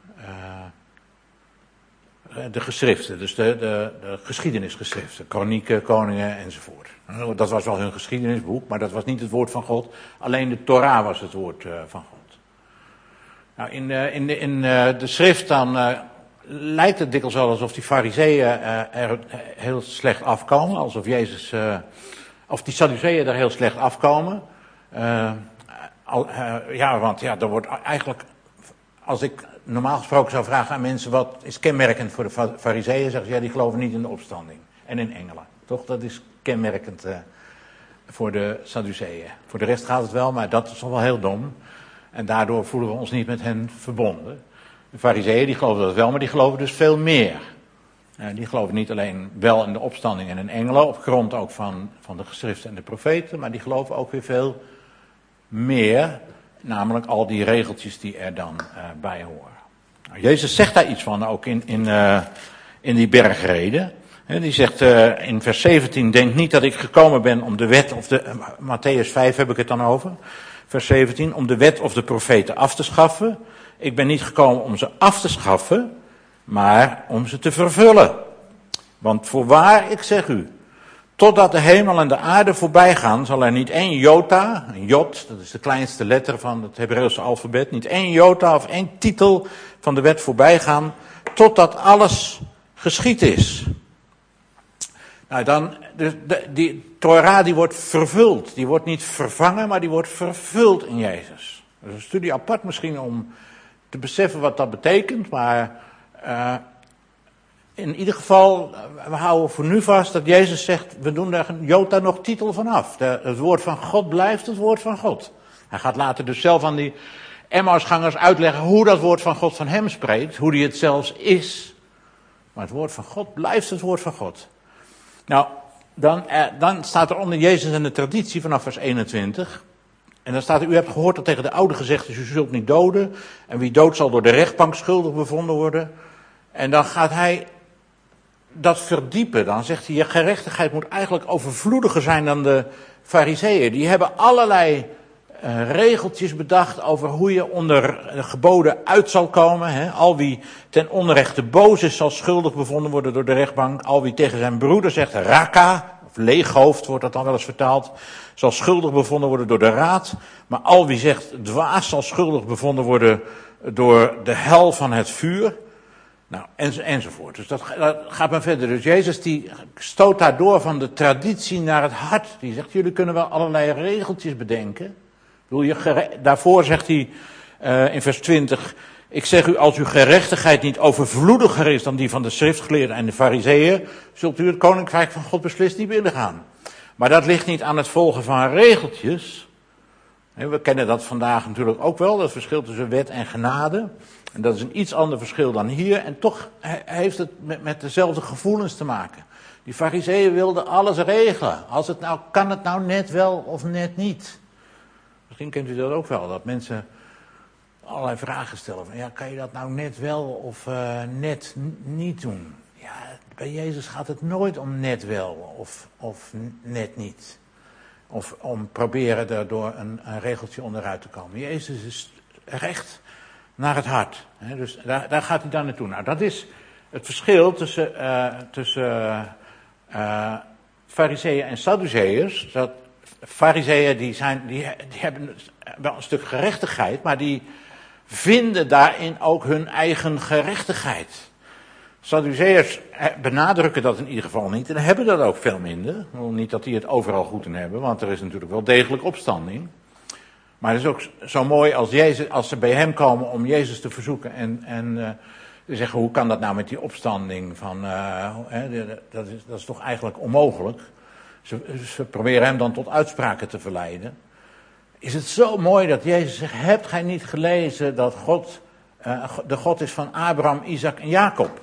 uh, de geschriften. Dus de, de, de geschiedenisgeschriften, kronieken, koningen enzovoort. Dat was wel hun geschiedenisboek, maar dat was niet het woord van God. Alleen de Torah was het woord uh, van God. Nou, in, uh, in, de, in uh, de schrift dan Uh, lijkt het dikwijls wel alsof die Farizeeën uh, er heel slecht afkomen, alsof Jezus, uh, of die Sadduceeën er heel slecht afkomen. Uh, al, uh, ja, want ja, er wordt eigenlijk, als ik normaal gesproken zou vragen aan mensen, wat is kenmerkend voor de Farizeeën, zeggen ze, ja, die geloven niet in de opstanding en in engelen. Toch, dat is kenmerkend uh, voor de Sadduceeën. Voor de rest gaat het wel, maar dat is toch wel heel dom. En daardoor voelen we ons niet met hen verbonden. De Farizeeën die geloven dat wel, maar die geloven dus veel meer. Uh, die geloven niet alleen wel in de opstanding en in engelen, op grond ook van, van de geschriften en de profeten, maar die geloven ook weer veel meer, namelijk al die regeltjes die er dan uh, bij horen. Nou, Jezus zegt daar iets van, ook in, in, uh, in die bergreden. He, die zegt uh, in vers zeventien, denk niet dat ik gekomen ben om de wet, of de, uh, Matthäus vijf heb ik het dan over, vers zeventien, om de wet of de profeten af te schaffen. Ik ben niet gekomen om ze af te schaffen, maar om ze te vervullen. Want voorwaar, ik zeg u, totdat de hemel en de aarde voorbij gaan, zal er niet één jota, een jot, dat is de kleinste letter van het Hebreeuwse alfabet, niet één jota of één titel van de wet voorbij gaan, totdat alles geschied is. Nou dan, de, de, die Torah die wordt vervuld, die wordt niet vervangen, maar die wordt vervuld in Jezus. Dat is een studie apart misschien om te beseffen wat dat betekent, maar uh, in ieder geval, we houden voor nu vast dat Jezus zegt, we doen daar een jota nog titel van af. De, het woord van God blijft het woord van God. Hij gaat later dus zelf aan die Emmausgangers uitleggen hoe dat woord van God van hem spreekt, hoe die het zelfs is. Maar het woord van God blijft het woord van God. Nou, dan, eh, dan staat er onder Jezus en de traditie vanaf vers eenentwintig. En dan staat er, u hebt gehoord dat tegen de oude gezegd is, u zult niet doden. En wie dood zal door de rechtbank schuldig bevonden worden. En dan gaat hij dat verdiepen. Dan zegt hij, je gerechtigheid moet eigenlijk overvloediger zijn dan de Farizeeën. Die hebben allerlei uh, regeltjes bedacht over hoe je onder de geboden uit zal komen. Hè. Al wie ten onrechte boos is, zal schuldig bevonden worden door de rechtbank. Al wie tegen zijn broeder zegt, raka, of leeghoofd wordt dat dan wel eens vertaald, zal schuldig bevonden worden door de raad. Maar al wie zegt dwaas, zal schuldig bevonden worden door de hel van het vuur. Nou, en, enzovoort. Dus dat, dat gaat maar verder. Dus Jezus die stoot daardoor van de traditie naar het hart. Die zegt, jullie kunnen wel allerlei regeltjes bedenken. Ik bedoel, je gere- daarvoor zegt hij uh, in vers twintig, ik zeg u, als uw gerechtigheid niet overvloediger is dan die van de schriftgeleerden en de farizeeën, zult u het koninkrijk van God beslist niet binnengaan. Maar dat ligt niet aan het volgen van regeltjes. We kennen dat vandaag natuurlijk ook wel, dat verschil tussen wet en genade. En dat is een iets ander verschil dan hier. En toch heeft het met, met dezelfde gevoelens te maken. Die farizeeën wilden alles regelen. Als het nou, kan het nou net wel of net niet? Misschien kent u dat ook wel, dat mensen allerlei vragen stellen. Van, ja, kan je dat nou net wel of uh, net n- niet doen? Ja, bij Jezus gaat het nooit om net wel of, of net niet. Of om proberen er door een, een regeltje onderuit te komen. Jezus is recht naar het hart. He, dus daar, daar gaat hij dan naartoe. Nou, dat is het verschil tussen, uh, tussen uh, farizeeën en sadduceërs. Dat farizeeën die zijn, die, die hebben wel een stuk gerechtigheid, maar die vinden daarin ook hun eigen gerechtigheid. Sadduceërs benadrukken dat in ieder geval niet en hebben dat ook veel minder. Niet dat die het overal goed in hebben, want er is natuurlijk wel degelijk opstanding. Maar het is ook zo mooi als, Jezus, als ze bij hem komen om Jezus te verzoeken en, en uh, te zeggen, hoe kan dat nou met die opstanding? Van, uh, hè, dat, is, dat is toch eigenlijk onmogelijk. Ze, ze proberen hem dan tot uitspraken te verleiden. Is het zo mooi dat Jezus zegt, hebt gij niet gelezen dat God uh, de God is van Abraham, Isaac en Jacob?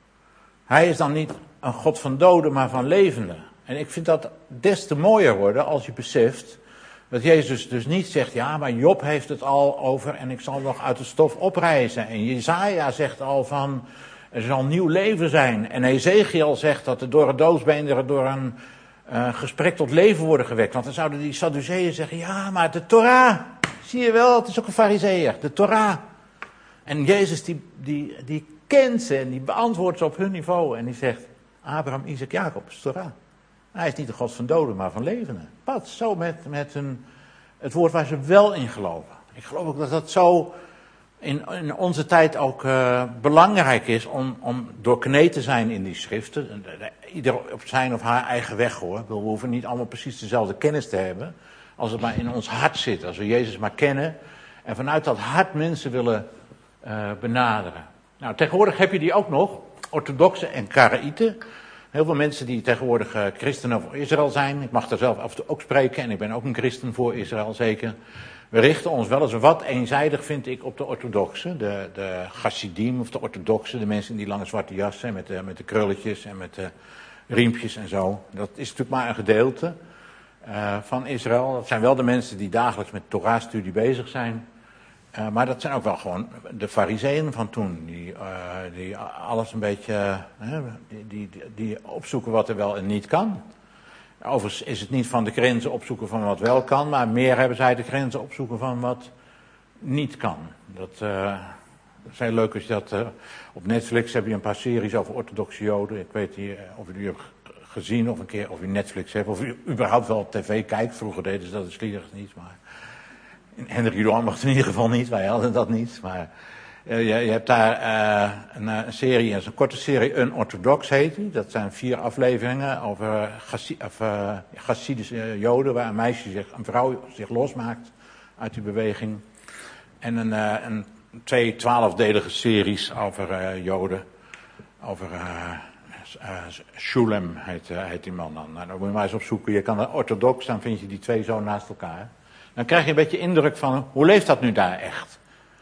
Hij is dan niet een God van doden, maar van levenden. En ik vind dat des te mooier worden als je beseft dat Jezus dus niet zegt, ja, maar Job heeft het al over en ik zal nog uit de stof oprijzen. En Jesaja zegt al van, er zal nieuw leven zijn. En Ezekiel zegt dat de dorre doodsbeenderen door een uh, gesprek tot leven worden gewekt. Want dan zouden die Sadduceeën zeggen, ja, maar de Torah, zie je wel, het is ook een farizeeër, de Torah. En Jezus die, die, die kent ze en die beantwoordt ze op hun niveau. En die zegt, Abraham, Isaac, Jacob, is Torah. Hij is niet de God van doden, maar van levenden. Wat? Zo met, met een, het woord waar ze wel in geloven. Ik geloof ook dat dat zo in, in onze tijd ook uh, belangrijk is om, om doorkneed te zijn in die schriften. Ieder op zijn of haar eigen weg hoor. We hoeven niet allemaal precies dezelfde kennis te hebben. Als het maar in ons hart zit. Als we Jezus maar kennen. En vanuit dat hart mensen willen uh, benaderen. Nou, tegenwoordig heb je die ook nog. Orthodoxen en Karaïten. Heel veel mensen die tegenwoordig uh, christenen voor Israël zijn. Ik mag daar zelf af en toe ook spreken. En ik ben ook een christen voor Israël, zeker. We richten ons wel eens wat eenzijdig, vind ik, op de orthodoxen. De, de chassidim of de orthodoxen. De mensen in die lange zwarte jassen met de, met de krulletjes en met de riempjes en zo. Dat is natuurlijk maar een gedeelte uh, van Israël. Dat zijn wel de mensen die dagelijks met Torah-studie bezig zijn. Uh, maar dat zijn ook wel gewoon de farizeeën van toen, die, uh, die alles een beetje, uh, die, die, die opzoeken wat er wel en niet kan. Overigens is het niet van de grenzen opzoeken van wat wel kan, maar meer hebben zij de grenzen opzoeken van wat niet kan. Dat, uh, dat is heel leuk als je dat, uh, op Netflix heb je een paar series over orthodoxe Joden. Ik weet niet of u die hebt gezien of een keer, of u Netflix hebt, of u überhaupt wel op tv kijkt. Vroeger deden ze dat dus lieders niet, maar Hendrik Julian mag het in ieder geval niet, wij hadden dat niet. Maar uh, je, je hebt daar uh, een, een serie, een korte serie, Unorthodox heet die. Dat zijn vier afleveringen over Chassidische uh, Joden, waar een meisje, zich, een vrouw zich losmaakt uit die beweging. En een, uh, een twee twaalfdelige series over uh, Joden. over uh, uh, Shulem heet, uh, heet die man dan. Nou, dan moet je maar eens opzoeken. Je kan er orthodox, dan vind je die twee zo naast elkaar. Dan krijg je een beetje indruk van, hoe leeft dat nu daar echt?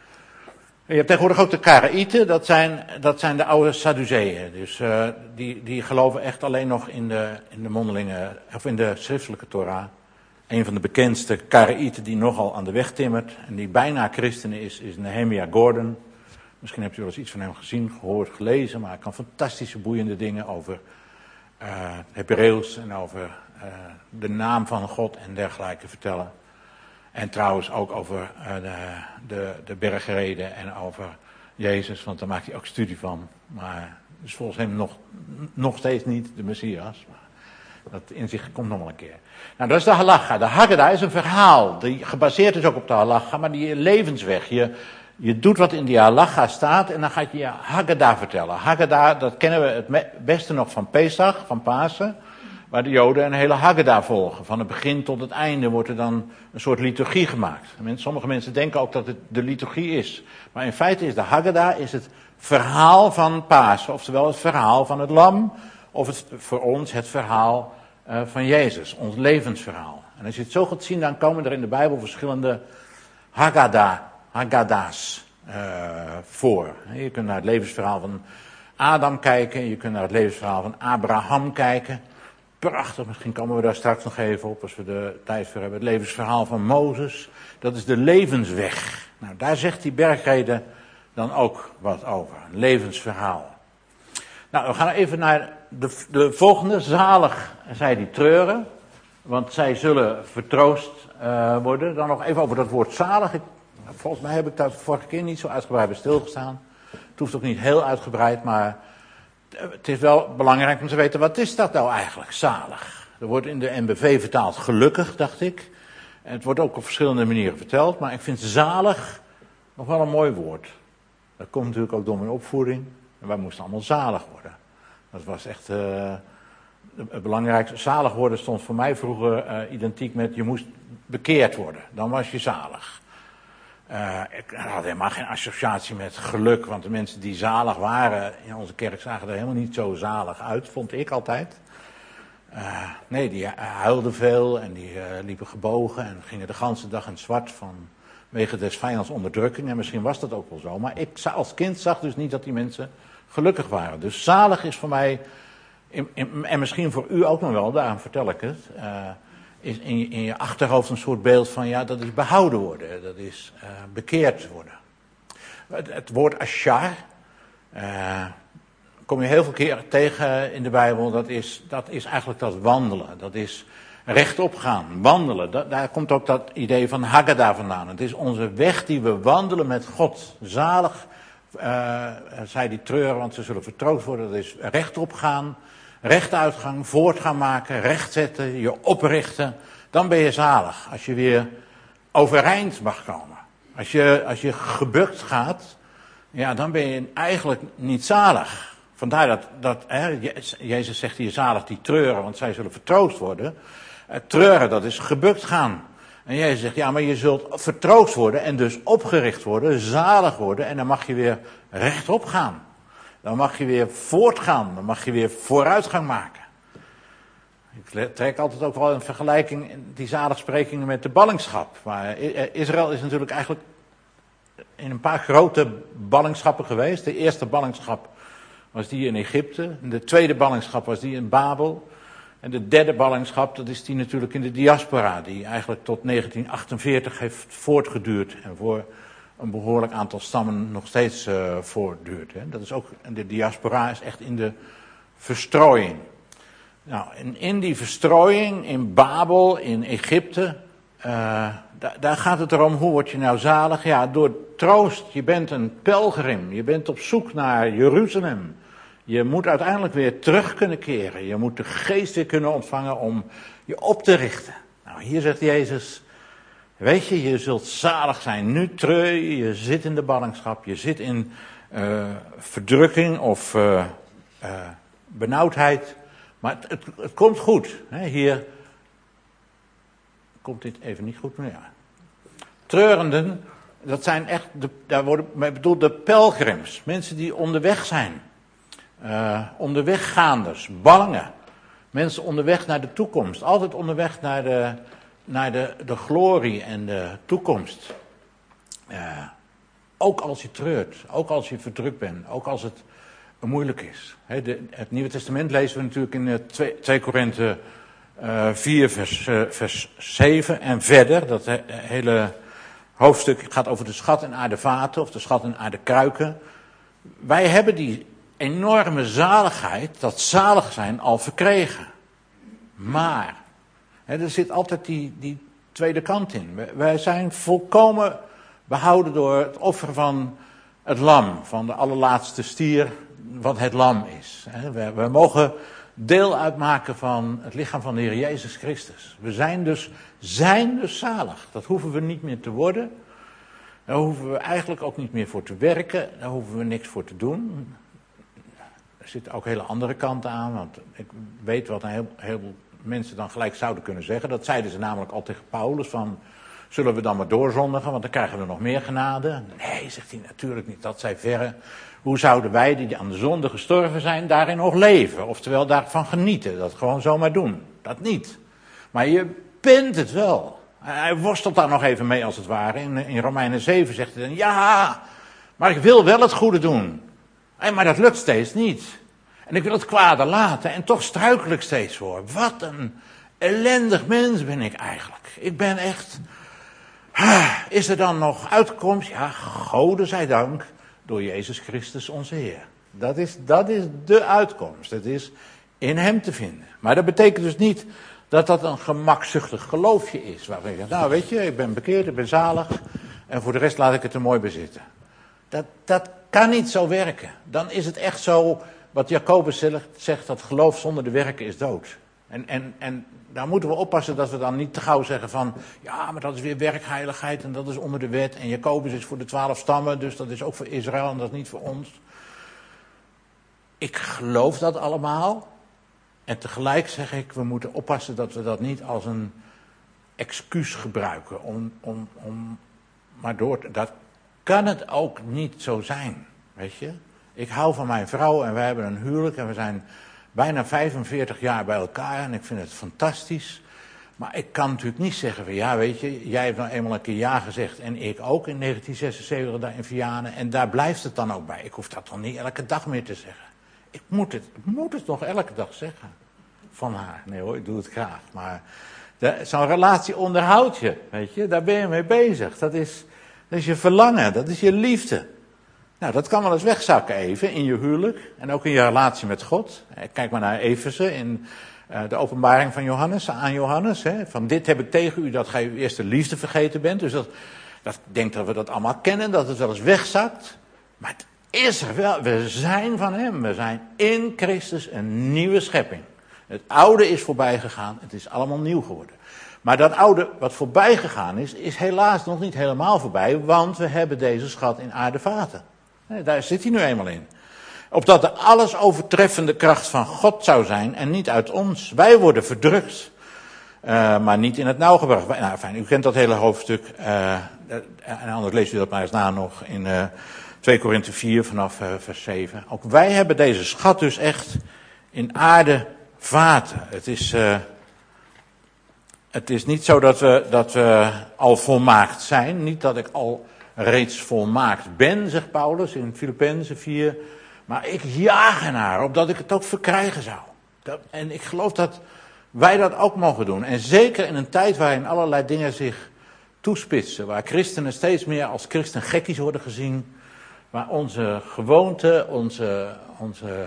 Je hebt tegenwoordig ook de Karaïten, dat zijn, dat zijn de oude Sadduceeën. Dus uh, die, die geloven echt alleen nog in de, in de mondelinge, of in de schriftelijke Torah. Een van de bekendste Karaïten die nogal aan de weg timmert en die bijna christen is, is Nehemia Gordon. Misschien hebt u wel eens iets van hem gezien, gehoord, gelezen, maar hij kan fantastische boeiende dingen over uh, Hebreeuws en over uh, de naam van God en dergelijke vertellen. En trouwens ook over uh, de, de, de bergreden en over Jezus, want daar maakt hij ook studie van. Maar is volgens hem nog, nog steeds niet de Messias. Maar dat inzicht komt nog wel een keer. Nou, dat is de halacha. De Haggadah is een verhaal, die gebaseerd is ook op de halacha, maar die levensweg. Je, je doet wat in die halacha staat en dan gaat je je Haggadah vertellen. Haggadah, dat kennen we het me- beste nog van Pesach, van Pasen. Waar de Joden een hele Haggadah volgen. Van het begin tot het einde wordt er dan een soort liturgie gemaakt. Sommige mensen denken ook dat het de liturgie is. Maar in feite is de Haggadah is het verhaal van Pasen. Oftewel het verhaal van het lam. Of het, voor ons het verhaal uh, van Jezus. Ons levensverhaal. En als je het zo gaat zien, dan komen er in de Bijbel verschillende Haggadah, Haggadahs uh, voor. Je kunt naar het levensverhaal van Adam kijken. Je kunt naar het levensverhaal van Abraham kijken. Prachtig, misschien komen we daar straks nog even op als we de tijd voor hebben. Het levensverhaal van Mozes, dat is de levensweg. Nou, daar zegt die bergrede dan ook wat over. Een levensverhaal. Nou, we gaan even naar de, de volgende. Zalig, zij die treuren, want zij zullen vertroost uh, worden. Dan nog even over dat woord zalig. Ik, volgens mij heb ik daar vorige keer niet zo uitgebreid bij stilgestaan. Het hoeft ook niet heel uitgebreid, maar het is wel belangrijk om te weten, wat is dat nou eigenlijk, zalig? Er wordt in de N B V vertaald gelukkig, dacht ik. En het wordt ook op verschillende manieren verteld, maar ik vind zalig nog wel een mooi woord. Dat komt natuurlijk ook door mijn opvoeding. En wij moesten allemaal zalig worden. Dat was echt uh, het belangrijkste. Zalig worden stond voor mij vroeger uh, identiek met je moest bekeerd worden. Dan was je zalig. Uh, ik had helemaal geen associatie met geluk, want de mensen die zalig waren in onze kerk zagen er helemaal niet zo zalig uit, vond ik altijd. Uh, nee, die huilden veel en die uh, liepen gebogen en gingen de ganse dag in het zwart vanwege des vijands onderdrukking. En misschien was dat ook wel zo, maar ik als kind zag dus niet dat die mensen gelukkig waren. Dus zalig is voor mij, in, in, en misschien voor u ook nog wel, daarom vertel ik het, uh, is in je, in je achterhoofd een soort beeld van, ja, dat is behouden worden, dat is uh, bekeerd worden. Het, het woord ashar, uh, kom je heel veel keer tegen in de Bijbel, dat is, dat is eigenlijk dat wandelen, dat is rechtop gaan, wandelen. Dat, daar komt ook dat idee van Haggadah vandaan. Het is onze weg die we wandelen met God. Zalig, uh, zij die treuren, want ze zullen vertroost worden, dat is rechtop gaan, rechtuitgang, voort gaan maken, rechtzetten, je oprichten. Dan ben je zalig, als je weer overeind mag komen. Als je, als je gebukt gaat, ja, dan ben je eigenlijk niet zalig. Vandaar dat, dat hè, Jezus zegt hier zalig die treuren, want zij zullen vertroost worden. Uh, treuren, dat is gebukt gaan. En Jezus zegt, ja, maar je zult vertroost worden en dus opgericht worden, zalig worden. En dan mag je weer rechtop gaan. Dan mag je weer voortgaan, dan mag je weer vooruitgang maken. Ik trek altijd ook wel een vergelijking, die zaligsprekingen met de ballingschap. Maar Israël is natuurlijk eigenlijk in een paar grote ballingschappen geweest. De eerste ballingschap was die in Egypte. De tweede ballingschap was die in Babel. En de derde ballingschap, dat is die natuurlijk in de diaspora. Die eigenlijk tot negentien achtenveertig heeft voortgeduurd. En voor een behoorlijk aantal stammen nog steeds uh, voortduurt. Hè. Dat is ook, de diaspora is echt in de verstrooiing. Nou, in, in die verstrooiing, in Babel, in Egypte, uh, da, daar gaat het erom, hoe word je nou zalig? Ja, door troost. Je bent een pelgrim, je bent op zoek naar Jeruzalem. Je moet uiteindelijk weer terug kunnen keren. Je moet de geest weer kunnen ontvangen om je op te richten. Nou, hier zegt Jezus, weet je, je zult zalig zijn. Nu treur je, je zit in de ballingschap, je zit in uh, verdrukking of uh, uh, benauwdheid. Maar het, het, het komt goed. Hè? Hier komt dit even niet goed, maar ja. Treurenden, dat zijn echt, de, daar worden mee bedoeld de pelgrims. Mensen die onderweg zijn. Uh, onderweggaanders, ballingen. Mensen onderweg naar de toekomst. Altijd onderweg naar de, naar de, de glorie en de toekomst. Uh, ook als je treurt, ook als je verdrukt bent, ook als het moeilijk is. He, de, het Nieuwe Testament lezen we natuurlijk in uh, twee Korinthe uh, vier vers, uh, vers zeven en verder. Dat he, hele hoofdstuk gaat over de schat in aardevaten of de schat in aardekruiken. Wij hebben die enorme zaligheid, dat zalig zijn, al verkregen. Maar, hè, er zit altijd die, die tweede kant in. Wij zijn volkomen behouden door het offer van het lam, van de allerlaatste stier, wat het lam is. We, we mogen deel uitmaken van het lichaam van de Heer Jezus Christus. We zijn dus, zijn dus zalig. Dat hoeven we niet meer te worden. Daar hoeven we eigenlijk ook niet meer voor te werken. Daar hoeven we niks voor te doen. Er zitten ook hele andere kanten aan, want ik weet wat een heel, heel veel mensen dan gelijk zouden kunnen zeggen. Dat zeiden ze namelijk al tegen Paulus, van zullen we dan maar doorzondigen, want dan krijgen we nog meer genade. Nee, zegt hij, natuurlijk niet, dat zij verre. Hoe zouden wij die aan de zonde gestorven zijn, daarin nog leven? Oftewel daarvan genieten, dat gewoon zomaar doen. Dat niet. Maar je bent het wel. Hij worstelt daar nog even mee als het ware. In, in Romeinen zeven zegt hij dan, ja, maar ik wil wel het goede doen. En maar dat lukt steeds niet. En ik wil het kwade laten en toch struikel ik steeds voor. Wat een ellendig mens ben ik eigenlijk. Ik ben echt... Is er dan nog uitkomst? Ja, Gode zij dank, door Jezus Christus onze Heer. Dat is, dat is de uitkomst. Het is in hem te vinden. Maar dat betekent dus niet dat dat een gemakzuchtig geloofje is. Waarvan je zegt, nou weet je, ik ben bekeerd, ik ben zalig. En voor de rest laat ik het er mooi bij zitten. Dat, dat kan niet zo werken. Dan is het echt zo, wat Jacobus zegt, dat geloof zonder de werken is dood. En, en, en daar moeten we oppassen dat we dan niet te gauw zeggen van, ja, maar dat is weer werkheiligheid en dat is onder de wet. En Jacobus is voor de twaalf stammen, dus dat is ook voor Israël en dat is niet voor ons. Ik geloof dat allemaal. En tegelijk zeg ik, we moeten oppassen dat we dat niet als een excuus gebruiken. Om, om, om maar door te, dat kan het ook niet zo zijn, weet je. Ik hou van mijn vrouw en wij hebben een huwelijk en we zijn bijna vijfenveertig jaar bij elkaar en ik vind het fantastisch. Maar ik kan natuurlijk niet zeggen van, ja weet je, jij hebt nou eenmaal een keer ja gezegd en ik ook in negentien zesenzeventig daar in Vianen en daar blijft het dan ook bij. Ik hoef dat toch niet elke dag meer te zeggen. Ik moet het, ik moet het nog elke dag zeggen. Van haar. Nee hoor, ik doe het graag. Maar zo'n relatie onderhoud je, weet je. Daar ben je mee bezig. Dat is, dat is je verlangen, dat is je liefde. Nou, dat kan wel eens wegzakken even in je huwelijk. En ook in je relatie met God. Kijk maar naar Efeze in uh, de openbaring van Johannes, aan Johannes. Hè. Van dit heb ik tegen u, dat gij uw eerste liefde vergeten bent. Dus dat, dat, ik denk dat we dat allemaal kennen, dat het wel eens wegzakt. Maar het is er wel, we zijn van hem. We zijn in Christus een nieuwe schepping. Het oude is voorbij gegaan, het is allemaal nieuw geworden. Maar dat oude wat voorbij gegaan is, is helaas nog niet helemaal voorbij, want we hebben deze schat in aardevaten. Daar zit hij nu eenmaal in. Opdat de alles overtreffende kracht van God zou zijn en niet uit ons. Wij worden verdrukt, uh, maar niet in het nauw gebracht. Nou, fijn, u kent dat hele hoofdstuk, uh, en anders leest u dat maar eens na nog in uh, twee Korinthe vier vanaf uh, vers zeven. Ook wij hebben deze schat dus echt in aarde vaten. Het is, uh, het is niet zo dat we, dat we al volmaakt zijn. Niet dat ik al reeds volmaakt ben, zegt Paulus in Filippenzen vier. Maar ik jaag ernaar, opdat ik het ook verkrijgen zou. Dat, en ik geloof dat wij dat ook mogen doen. En zeker in een tijd waarin allerlei dingen zich toespitsen. Waar christenen steeds meer als christengekkies worden gezien. Waar onze gewoonten, onze... onze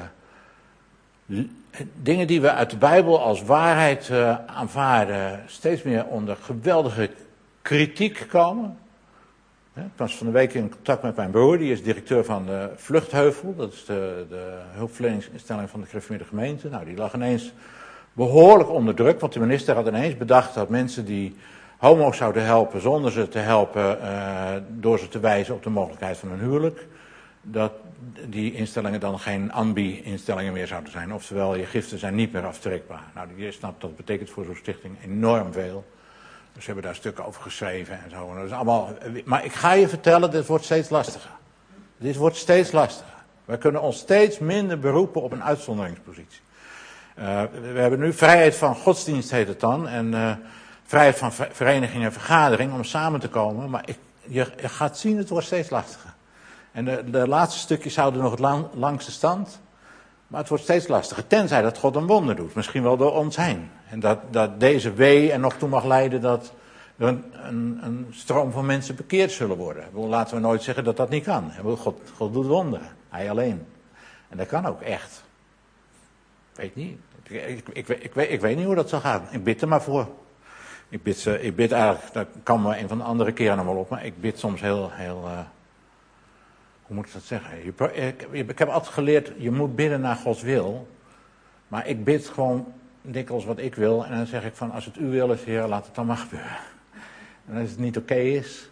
dingen die we uit de Bijbel als waarheid uh, aanvaarden, steeds meer onder geweldige kritiek komen. Ik was van de week in contact met mijn broer, die is directeur van de Vluchtheuvel. Dat is de, de hulpverleningsinstelling van de gereformeerde gemeente. Nou, die lag ineens behoorlijk onder druk, want de minister had ineens bedacht dat mensen die homo's zouden helpen zonder ze te helpen, uh, door ze te wijzen op de mogelijkheid van een huwelijk, dat die instellingen dan geen A N B I-instellingen meer zouden zijn. Oftewel, je giften zijn niet meer aftrekbaar. Nou, je snapt, dat betekent voor zo'n stichting enorm veel. Dus ze hebben daar stukken over geschreven en zo. Dat is allemaal, maar ik ga je vertellen, dit wordt steeds lastiger. Dit wordt steeds lastiger. Wij kunnen ons steeds minder beroepen op een uitzonderingspositie. Uh, we hebben nu vrijheid van godsdienst, heet het dan, en uh, vrijheid van vereniging en vergadering om samen te komen. Maar ik, je, je gaat zien, het wordt steeds lastiger. En de, de laatste stukjes houden nog het lang, langste stand. Maar het wordt steeds lastiger. Tenzij dat God een wonder doet. Misschien wel door ons heen. En dat, dat deze wee er nog toe mag leiden dat er een, een, een stroom van mensen bekeerd zullen worden. Laten we nooit zeggen dat dat niet kan. God, God doet wonderen. Hij alleen. En dat kan ook echt. Ik weet niet. Ik, ik, ik, ik, weet, ik weet niet hoe dat zal gaan. Ik bid er maar voor. Ik bid, ik bid eigenlijk, dat kan me een van de andere keren nog wel op. Maar ik bid soms heel... heel uh, Hoe moet ik dat zeggen? Je, ik, ik heb altijd geleerd, je moet bidden naar Gods wil. Maar ik bid gewoon dikwijls wat ik wil. En dan zeg ik van, als het uw wil is, Heer, laat het dan maar gebeuren. En als het niet oké okay is...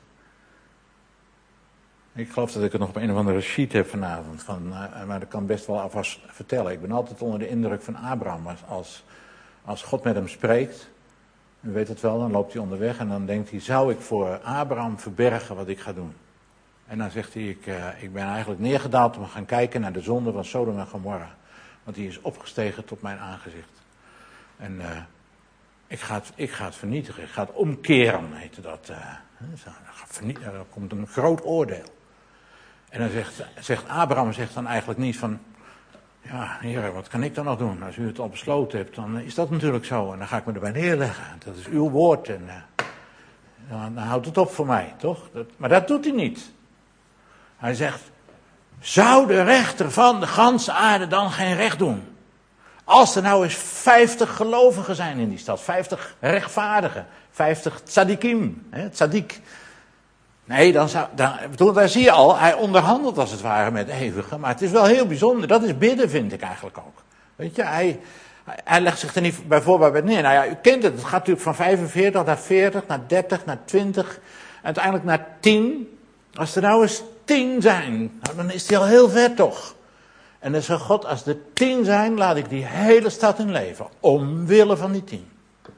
Ik geloof dat ik het nog op een of andere sheet heb vanavond. Van, uh, maar dat kan best wel alvast vertellen. Ik ben altijd onder de indruk van Abraham. Als, als, als God met hem spreekt, u weet het wel, dan loopt hij onderweg. En dan denkt hij, zou ik voor Abraham verbergen wat ik ga doen? En dan zegt hij, ik, uh, ik ben eigenlijk neergedaald om te gaan kijken naar de zonde van Sodom en Gomorra. Want die is opgestegen tot mijn aangezicht. En uh, ik, ga het, ik ga het vernietigen, ik ga het omkeren, heette dat. Uh, er komt een groot oordeel. En dan zegt, zegt Abraham zegt dan eigenlijk niet van, ja, Heer, wat kan ik dan nog doen? Als u het al besloten hebt, dan is dat natuurlijk zo. En dan ga ik me erbij neerleggen. Dat is uw woord. En uh, dan, dan houdt het op voor mij, toch? Dat, maar dat doet hij niet. Hij zegt, zou de rechter van de ganse aarde dan geen recht doen? Als er nou eens vijftig gelovigen zijn in die stad, vijftig rechtvaardigen, vijftig tzadikim, hè, tzadik. Nee, dan zou, dan, bedoel, daar zie je al, hij onderhandelt als het ware met de eeuwige, maar het is wel heel bijzonder, dat is bidden vind ik eigenlijk ook. Weet je, hij, hij legt zich er niet bij voorbaat bij neer. Nou ja, u kent het, het gaat natuurlijk van vijfenveertig naar veertig, naar dertig, naar twintig, uiteindelijk naar tien. Als er nou eens tien zijn, nou, dan is die al heel ver toch. En dan zegt God, als er tien zijn, laat ik die hele stad in leven, omwille van die tien.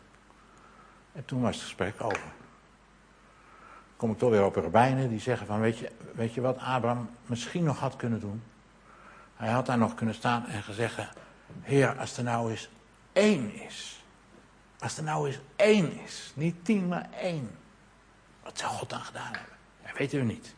En toen was het gesprek over. Kom ik toch weer op de rabbijnen die zeggen van, weet je, weet je wat Abraham misschien nog had kunnen doen? Hij had daar nog kunnen staan en gezegd, Heer, als er nou eens één is. Als er nou eens één is. Niet tien, maar één. Wat zou God dan gedaan hebben? Dat weten we niet.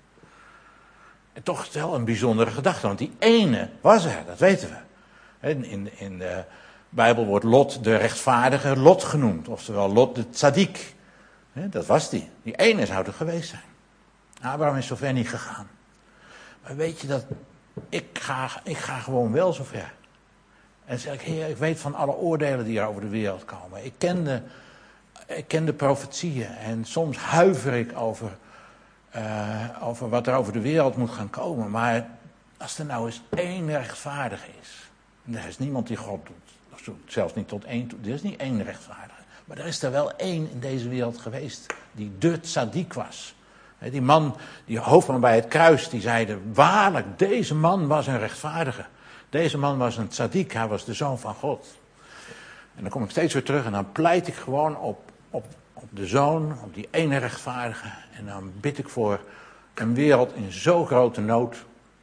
En toch is het wel een bijzondere gedachte, want die ene was er, dat weten we. In, in, in de Bijbel wordt Lot de rechtvaardige Lot genoemd, oftewel Lot de tzadik. Dat was die. Die ene zou er geweest zijn. Abraham is zover niet gegaan. Maar weet je dat, ik ga, ik ga gewoon wel zover. En dan zeg ik, Heer, ik weet van alle oordelen die er over de wereld komen. Ik ken de, ik ken de profetieën en soms huiver ik over, uh, over wat er over de wereld moet gaan komen. Maar als er nou eens één rechtvaardig is. En er is niemand die God doet. Zelfs niet tot één toe. Er is niet één rechtvaardige. Maar er is er wel één in deze wereld geweest die de tzaddik was. Die man, die hoofdman bij het kruis, die zeide, waarlijk, deze man was een rechtvaardige. Deze man was een tzaddik, hij was de zoon van God. En dan kom ik steeds weer terug en dan pleit ik gewoon op, op, op de zoon, op die ene rechtvaardige. En dan bid ik voor een wereld in zo'n grote nood.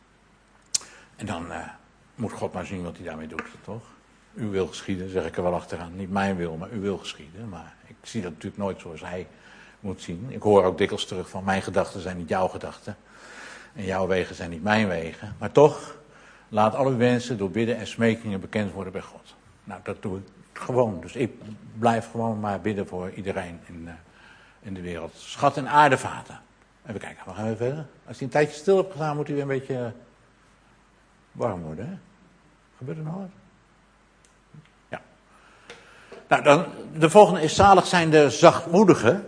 En dan uh, moet God maar zien wat hij daarmee doet, toch? U wil geschieden, zeg ik er wel achteraan. Niet mijn wil, maar u wil geschieden. Maar ik zie dat natuurlijk nooit zoals hij moet zien. Ik hoor ook dikwijls terug van mijn gedachten zijn niet jouw gedachten. En jouw wegen zijn niet mijn wegen. Maar toch, laat al uw wensen door bidden en smekingen bekend worden bij God. Nou, dat doe ik gewoon. Dus ik blijf gewoon maar bidden voor iedereen in, uh, in de wereld. Schat en aardevaten. Even kijken, we gaan even verder. Als hij een tijdje stil hebt gedaan, moet hij weer een beetje uh, warm worden. Hè? Gebeurt er nog wat? Ja. Nou, dan, de volgende is zalig zijn de zachtmoedigen.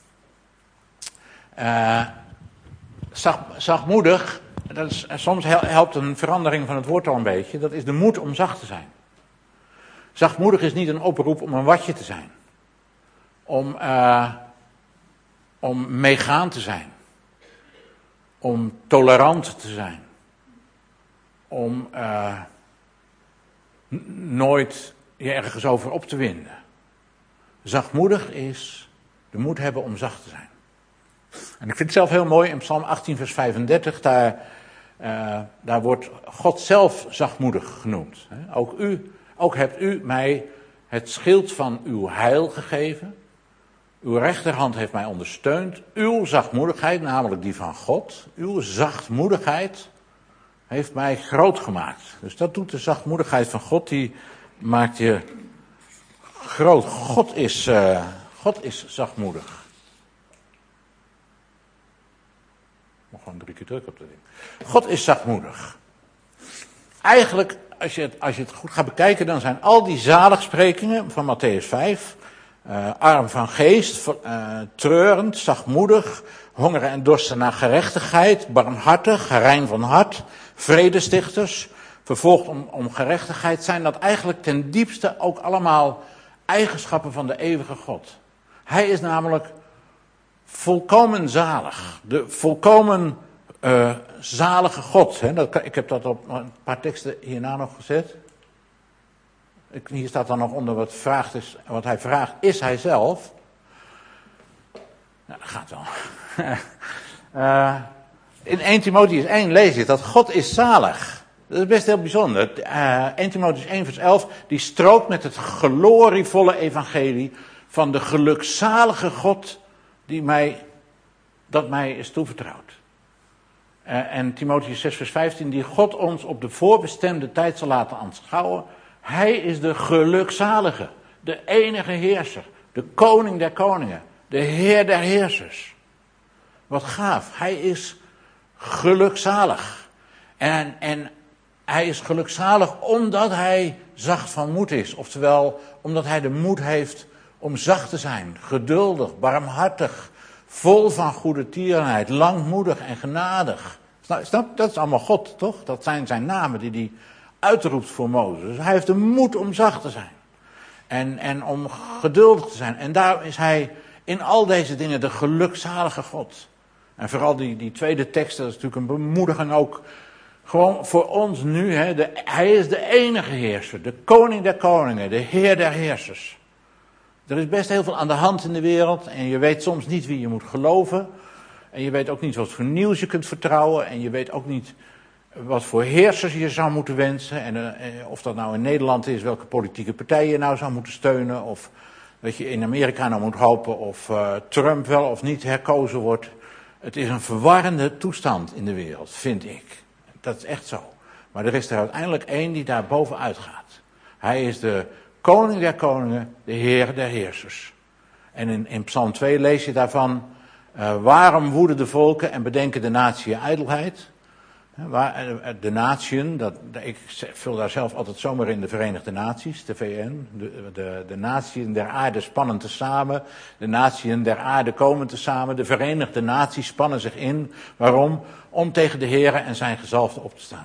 Uh, zacht, zachtmoedig, dat is, soms helpt een verandering van het woord al een beetje. Dat is de moed om zacht te zijn. Zachtmoedig is niet een oproep om een watje te zijn. Om, uh, om meegaand te zijn. Om tolerant te zijn. Om uh, n- nooit je ergens over op te winden. Zachtmoedig is de moed hebben om zacht te zijn. En ik vind het zelf heel mooi in Psalm achttien vers vijfendertig, daar Uh, daar wordt God zelf zachtmoedig genoemd. Hè. Ook u, ook hebt u mij het schild van uw heil gegeven. Uw rechterhand heeft mij ondersteund. Uw zachtmoedigheid, namelijk die van God, uw zachtmoedigheid heeft mij groot gemaakt. Dus dat doet de zachtmoedigheid van God, die maakt je groot. God is, uh, God is zachtmoedig. Ik moet gewoon drie keer druk op dat ding. God is zachtmoedig. Eigenlijk, als je, het, als je het goed gaat bekijken, dan zijn al die zaligsprekingen van Mattheüs vijf... Uh, arm van geest, uh, treurend, zachtmoedig, hongeren en dorsten naar gerechtigheid, barmhartig, rein van hart, vredestichters, vervolgd om, om gerechtigheid, zijn dat eigenlijk ten diepste ook allemaal eigenschappen van de eeuwige God. Hij is namelijk volkomen zalig, de volkomen uh, zalige God. Hè? Dat, ik heb dat op een paar teksten hierna nog gezet. Hier staat dan nog onder wat, vraagt is, wat hij vraagt, is hij zelf? Nou, dat gaat wel. uh, in eerste Timotheüs één lees je dat God is zalig. Dat is best heel bijzonder. Uh, eerste Timotheüs één vers elf, die strookt met het glorievolle evangelie van de gelukzalige God die mij, dat mij is toevertrouwd. Uh, en Timotheüs zes vers vijftien, die God ons op de voorbestemde tijd zal laten aanschouwen. Hij is de gelukzalige, de enige heerser, de koning der koningen, de heer der heersers. Wat gaaf, hij is gelukzalig. En, en hij is gelukzalig omdat hij zacht van moed is. Oftewel, omdat hij de moed heeft om zacht te zijn, geduldig, barmhartig, vol van goede tierenheid, langmoedig en genadig. Snap, dat is allemaal God, toch? Dat zijn zijn namen die hij uitroept voor Mozes. Hij heeft de moed om zacht te zijn. En, en om geduldig te zijn. En daarom is hij in al deze dingen de gelukzalige God. En vooral die, die tweede tekst, dat is natuurlijk een bemoediging ook. Gewoon voor ons nu. Hè, de, hij is de enige heerser. De koning der koningen. De heer der heersers. Er is best heel veel aan de hand in de wereld. En je weet soms niet wie je moet geloven. En je weet ook niet wat voor nieuws je kunt vertrouwen. En je weet ook niet wat voor heersers je zou moeten wensen. En uh, of dat nou in Nederland is, welke politieke partij je nou zou moeten steunen. Of dat je in Amerika nou moet hopen of uh, Trump wel of niet herkozen wordt. Het is een verwarrende toestand in de wereld, vind ik. Dat is echt zo. Maar er is er uiteindelijk één die daar bovenuit gaat. Hij is de koning der koningen, de heer der heersers. En in, in Psalm twee lees je daarvan. Uh, waarom woeden de volken en bedenken de natie ijdelheid? De natieën, dat, ik vul daar zelf altijd zomaar in de Verenigde Naties, de V N. De, de, de natieën der aarde spannen tezamen, de natieën der aarde komen tezamen. De Verenigde Naties spannen zich in. Waarom? Om tegen de Heere en zijn gezalfde op te staan.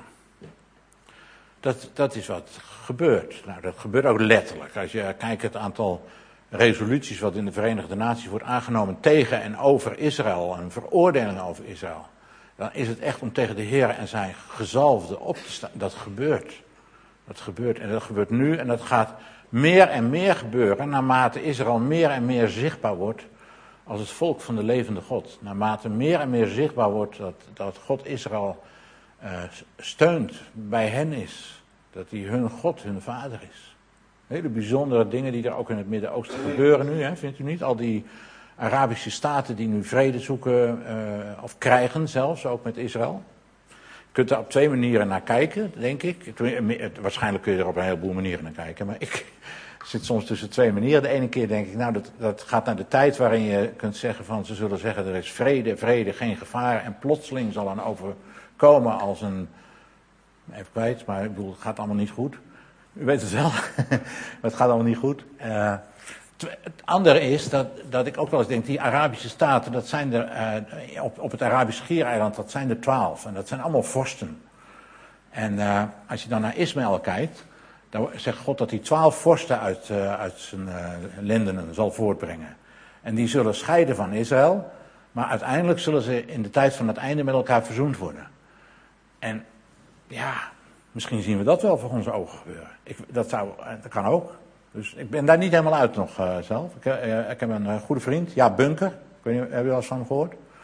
Dat, dat is wat gebeurt. Nou, dat gebeurt ook letterlijk. Als je kijkt het aantal resoluties wat in de Verenigde Naties wordt aangenomen tegen en over Israël en veroordelingen over Israël. Dan is het echt om tegen de Heer en zijn gezalfde op te staan. Dat gebeurt. Dat gebeurt. En dat gebeurt nu. En dat gaat meer en meer gebeuren. Naarmate Israël meer en meer zichtbaar wordt. Als het volk van de levende God. Naarmate meer en meer zichtbaar wordt. Dat, dat God Israël uh, steunt. Bij hen is. Dat hij hun God, hun vader is. Hele bijzondere dingen die er ook in het Midden-Oosten gebeuren nu. Hè, vindt u niet? Al die Arabische staten die nu vrede zoeken, uh, of krijgen zelfs, ook met Israël. Je kunt er op twee manieren naar kijken, denk ik. Waarschijnlijk kun je er op een heleboel manieren naar kijken, maar ik zit soms tussen twee manieren. De ene keer denk ik, nou dat, dat gaat naar de tijd waarin je kunt zeggen van, ze zullen zeggen er is vrede, vrede, geen gevaar. En plotseling zal er overkomen als een, even kwijt, maar ik bedoel, het gaat allemaal niet goed. U weet het wel, maar het gaat allemaal niet goed. Uh, Het andere is dat, dat ik ook wel eens denk, die Arabische staten, dat zijn er, uh, op, op het Arabisch Schiereiland, dat zijn er twaalf. En dat zijn allemaal vorsten. En uh, als je dan naar Ismaël kijkt, dan zegt God dat hij twaalf vorsten uit, uh, uit zijn uh, lendenen zal voortbrengen. En die zullen scheiden van Israël, maar uiteindelijk zullen ze in de tijd van het einde met elkaar verzoend worden. En ja, misschien zien we dat wel voor onze ogen gebeuren. Ik, dat, zou, dat kan ook. Dus ik ben daar niet helemaal uit nog uh, zelf. Ik, uh, ik heb een uh, goede vriend, Jaap Bunker. Ik weet niet, hebben jullie wel eens van hem gehoord?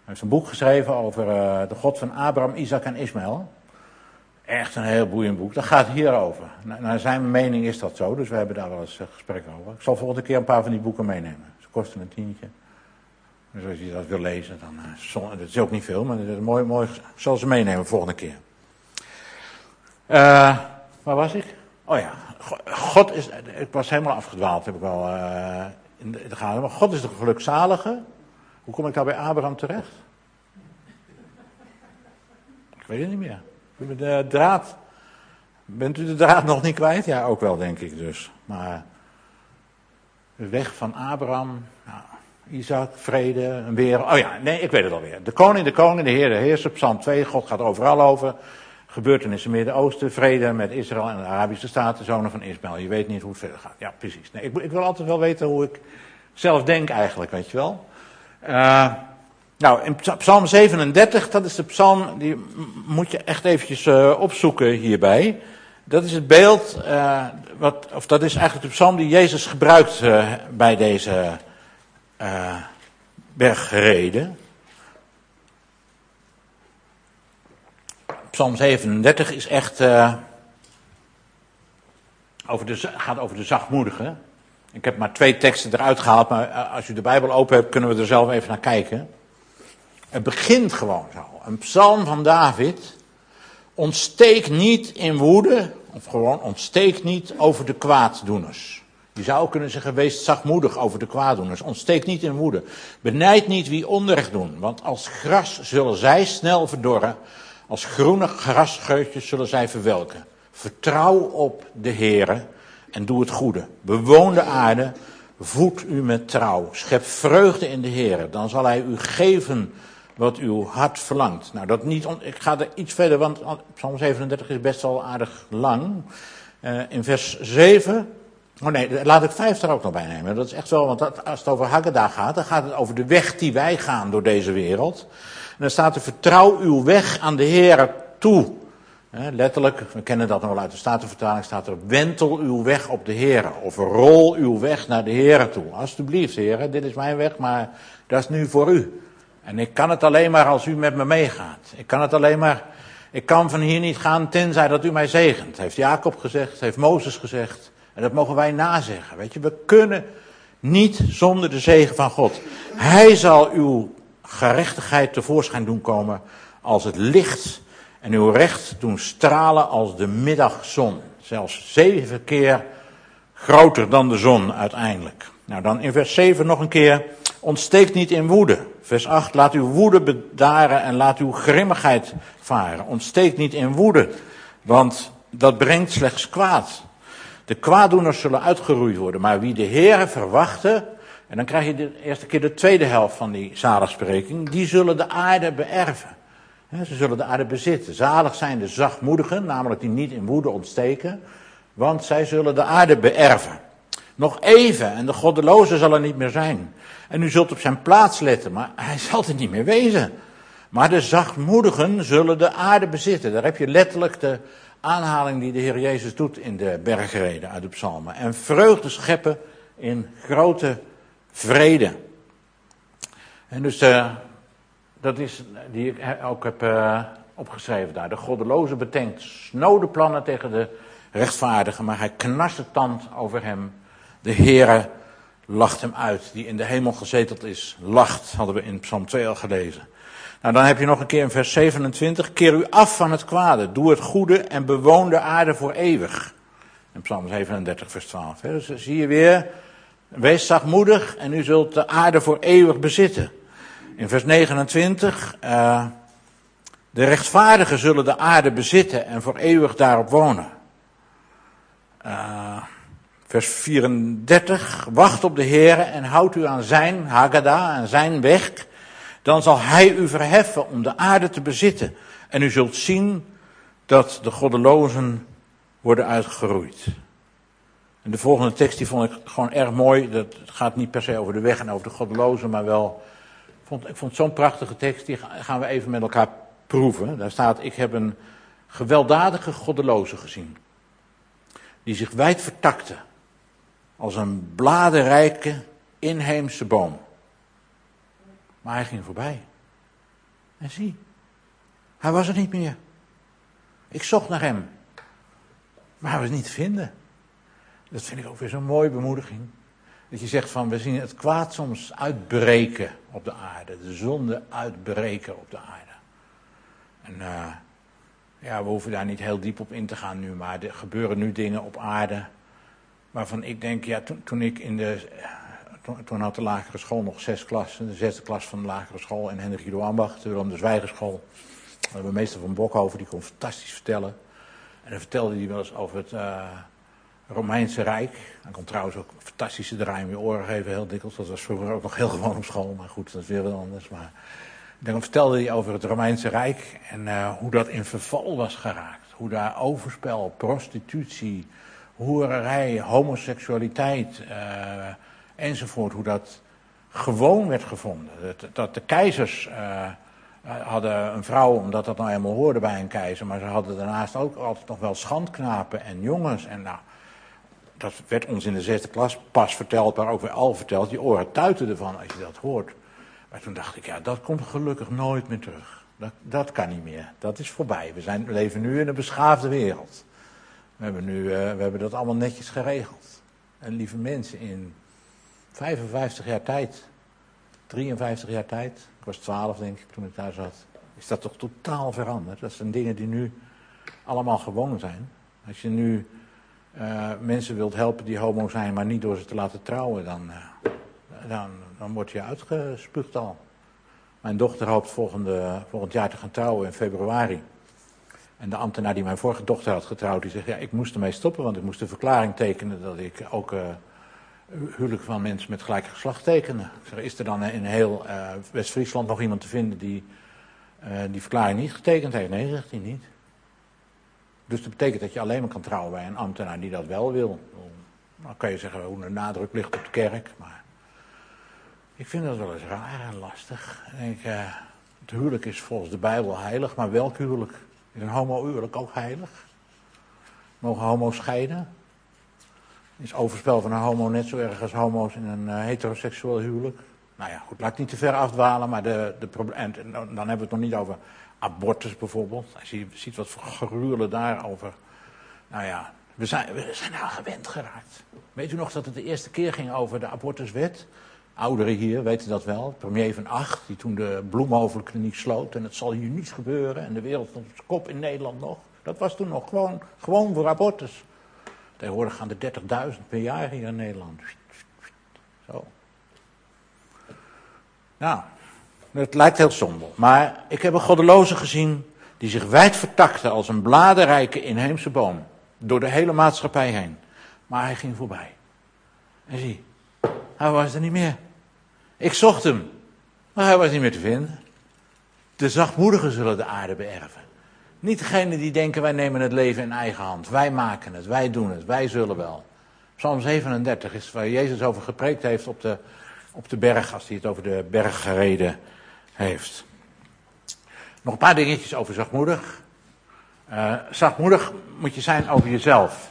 heeft een boek geschreven over uh, de God van Abraham, Isaac en Ismaël. Echt een heel boeiend boek. Dat gaat hierover. Naar, naar zijn mening is dat zo, dus we hebben daar wel eens uh, gesprekken over. Ik zal volgende keer een paar van die boeken meenemen. Ze kosten een tientje. Dus als je dat wil lezen, dan uh, dat is ook niet veel, maar dat is mooi, mooi. Ik zal ze meenemen volgende keer. Uh, waar was ik? Oh ja, God is, ik was helemaal afgedwaald, heb ik wel uh, in de, in de gaten. Maar God is de gelukzalige. Hoe kom ik daar bij Abraham terecht? Ik weet het niet meer. De draad. Bent u de draad nog niet kwijt? Ja, ook wel, denk ik dus. Maar de weg van Abraham, nou, Isaac, vrede, een wereld. Oh ja, nee, ik weet het alweer. De koning, de koning, de Heer, de heerser, Psalm twee. God gaat overal over. Gebeurtenissen in het Midden-Oosten, vrede met Israël en de Arabische Staten, zonen van Ismaël. Je weet niet hoe het verder gaat. Ja, precies. Nee, ik, ik wil altijd wel weten hoe ik zelf denk eigenlijk, weet je wel. Uh, nou, in Psalm zevenendertig, dat is de psalm, die moet je echt eventjes uh, opzoeken hierbij. Dat is het beeld, uh, wat, of dat is eigenlijk de psalm die Jezus gebruikt uh, bij deze uh, bergreden. Psalm zevenendertig is echt, uh, over de, gaat over de zachtmoedigen. Ik heb maar twee teksten eruit gehaald, maar als u de Bijbel open hebt, kunnen we er zelf even naar kijken. Het begint gewoon zo. Een psalm van David. Ontsteek niet in woede, of gewoon ontsteek niet over de kwaaddoeners. Je zou kunnen zeggen, wees zachtmoedig over de kwaaddoeners. Ontsteek niet in woede. Benijd niet wie onrecht doen, want als gras zullen zij snel verdorren. Als groene grasscheutjes zullen zij verwelken. Vertrouw op de Heere en doe het goede. Bewoon de aarde, voed u met trouw. Schep vreugde in de Heere, dan zal hij u geven wat uw hart verlangt. Nou, dat niet, ik ga er iets verder, want Psalm zevenendertig is best wel aardig lang. Uh, in vers zeven, oh nee, laat ik vijf er ook nog bij nemen. Dat is echt wel, want dat, als het over Haggadah gaat, dan gaat het over de weg die wij gaan door deze wereld. En dan staat er, vertrouw uw weg aan de Heere toe. He, letterlijk, we kennen dat nog wel uit de Statenvertaling, staat er, wentel uw weg op de Heere. Of rol uw weg naar de Heere toe. Alsjeblieft, Heere, dit is mijn weg, maar dat is nu voor u. En ik kan het alleen maar als u met me meegaat. Ik kan het alleen maar, ik kan van hier niet gaan tenzij dat u mij zegent. Heeft Jacob gezegd, heeft Mozes gezegd. En dat mogen wij nazeggen. Weet je, we kunnen niet zonder de zegen van God. Hij zal uw gerechtigheid tevoorschijn doen komen als het licht en uw recht doen stralen als de middagzon. Zelfs zeven keer groter dan de zon uiteindelijk. Nou, dan in vers zeven nog een keer. Ontsteek niet in woede. Vers acht. Laat uw woede bedaren en laat uw grimmigheid varen. Ontsteek niet in woede, want dat brengt slechts kwaad. De kwaaddoeners zullen uitgeroeid worden, maar wie de Heere verwachten, en dan krijg je de eerste keer de tweede helft van die zaligspreking, die zullen de aarde beërven. Ze zullen de aarde bezitten. Zalig zijn de zachtmoedigen, namelijk die niet in woede ontsteken, want zij zullen de aarde beërven. Nog even, en de goddeloze zal er niet meer zijn. En u zult op zijn plaats letten, maar hij zal er niet meer wezen. Maar de zachtmoedigen zullen de aarde bezitten. Daar heb je letterlijk de aanhaling die de Heer Jezus doet in de bergreden uit de psalmen. En vreugde scheppen in grote vrede. En dus, uh, dat is die ik ook heb uh, opgeschreven daar. De goddeloze bedenkt snode plannen tegen de rechtvaardige, maar hij knarst de tand over hem. De Heere lacht hem uit, die in de hemel gezeteld is. Lacht, hadden we in Psalm twee al gelezen. Nou, dan heb je nog een keer in vers zevenentwintig. Keer u af van het kwade, doe het goede en bewoon de aarde voor eeuwig. In Psalm zevenendertig vers twaalf. Hè. Dus zie je weer, wees zachtmoedig en u zult de aarde voor eeuwig bezitten. In vers negenentwintig, uh, de rechtvaardigen zullen de aarde bezitten en voor eeuwig daarop wonen. Uh, vers vierendertig, wacht op de Heere en houd u aan zijn Haggadah, aan zijn weg. Dan zal hij u verheffen om de aarde te bezitten. En u zult zien dat de goddelozen worden uitgeroeid. En de volgende tekst die vond ik gewoon erg mooi. Dat gaat niet per se over de weg en over de goddelozen, maar wel... Ik vond, ik vond zo'n prachtige tekst, die gaan we even met elkaar proeven. Daar staat, ik heb een gewelddadige goddeloze gezien. Die zich wijd vertakte. Als een bladerrijke inheemse boom. Maar hij ging voorbij. En zie, hij was er niet meer. Ik zocht naar hem, maar hij was niet te vinden. Dat vind ik ook weer zo'n mooie bemoediging. Dat je zegt van, we zien het kwaad soms uitbreken op de aarde. De zonde uitbreken op de aarde. En uh, ja, we hoeven daar niet heel diep op in te gaan nu, maar er gebeuren nu dingen op aarde waarvan ik denk, ja, toen, toen ik in de, toen, toen had de lagere school nog zes klassen, de zesde klas van de lagere school en Hendrik Ido Ambacht, de Willem de Zwijgerschool. We hebben meester van Bokhoven, die kon fantastisch vertellen. En dan vertelde hij wel eens over het uh, Romeinse Rijk. Hij kon trouwens ook een fantastische draai in je oren geven, heel dikwijls. Dat was vroeger ook nog heel gewoon op school, maar goed, dat is weer wat anders. Maar dan vertelde hij over het Romeinse Rijk en uh, hoe dat in verval was geraakt. Hoe daar overspel, prostitutie, hoererij, homoseksualiteit uh, enzovoort, hoe dat gewoon werd gevonden. Dat, dat de keizers uh, hadden een vrouw, omdat dat nou eenmaal hoorde bij een keizer, maar ze hadden daarnaast ook altijd nog wel schandknapen en jongens. En nou, dat werd ons in de zesde klas pas verteld, maar ook weer al verteld. Je oren tuiten ervan als je dat hoort. Maar toen dacht ik, ja, dat komt gelukkig nooit meer terug. Dat, dat kan niet meer. Dat is voorbij. We, zijn, we leven nu in een beschaafde wereld. We hebben, nu, uh, we hebben dat allemaal netjes geregeld. En lieve mensen, in vijfenvijftig jaar tijd, drieënvijftig jaar tijd, ik was twaalf denk ik toen ik daar zat, is dat toch totaal veranderd. Dat zijn dingen die nu allemaal gewoon zijn. Als je nu uh, mensen wilt helpen die homo zijn, maar niet door ze te laten trouwen, dan, uh, dan, dan word je uitgespuugd al. Mijn dochter hoopt volgende, volgend jaar te gaan trouwen in februari. En de ambtenaar die mijn vorige dochter had getrouwd, die zegt, ja, ik moest ermee stoppen, want ik moest een verklaring tekenen dat ik ook uh, huwelijk van mensen met gelijk geslacht tekende. Ik zeg, is er dan in heel uh, West-Friesland nog iemand te vinden die uh, die verklaring niet getekend heeft? Nee, zegt hij niet. Dus dat betekent dat je alleen maar kan trouwen bij een ambtenaar die dat wel wil. Dan kan je zeggen hoe de nadruk ligt op de kerk, maar ik vind dat wel eens raar en lastig. Ik denk, uh, het huwelijk is volgens de Bijbel heilig, maar welk huwelijk? Is een homo-huwelijk ook heilig? Mogen homo's scheiden? Is overspel van een homo net zo erg als homo's in een uh, heteroseksueel huwelijk? Nou ja, goed, laat ik niet te ver afdwalen, maar de, de proble- en, en dan hebben we het nog niet over abortus bijvoorbeeld. Als je ziet wat voor gruwelen daarover. Nou ja, we zijn, we zijn daar gewend geraakt. Weet u nog dat het de eerste keer ging over de abortuswet? Ouderen hier weten dat wel. Premier van Acht, die toen de Bloemhovenkliniek sloot. En het zal hier niets gebeuren. En de wereld stond op zijn kop in Nederland nog. Dat was toen nog gewoon, gewoon voor abortus. Tegenwoordig gaan er dertigduizend per jaar hier in Nederland. Zo. Nou, het lijkt heel somber. Maar ik heb een goddeloze gezien die zich wijd vertakte als een bladerrijke inheemse boom. Door de hele maatschappij heen. Maar hij ging voorbij. En zie, hij was er niet meer. Ik zocht hem, maar hij was niet meer te vinden. De zachtmoedigen zullen de aarde beërven. Niet degenen die denken, wij nemen het leven in eigen hand. Wij maken het, wij doen het, wij zullen wel. Psalm zevenendertig is waar Jezus over gepreekt heeft op de, op de berg, als hij het over de berg gereden heeft. Nog een paar dingetjes over zachtmoedig. Uh, zachtmoedig moet je zijn over jezelf.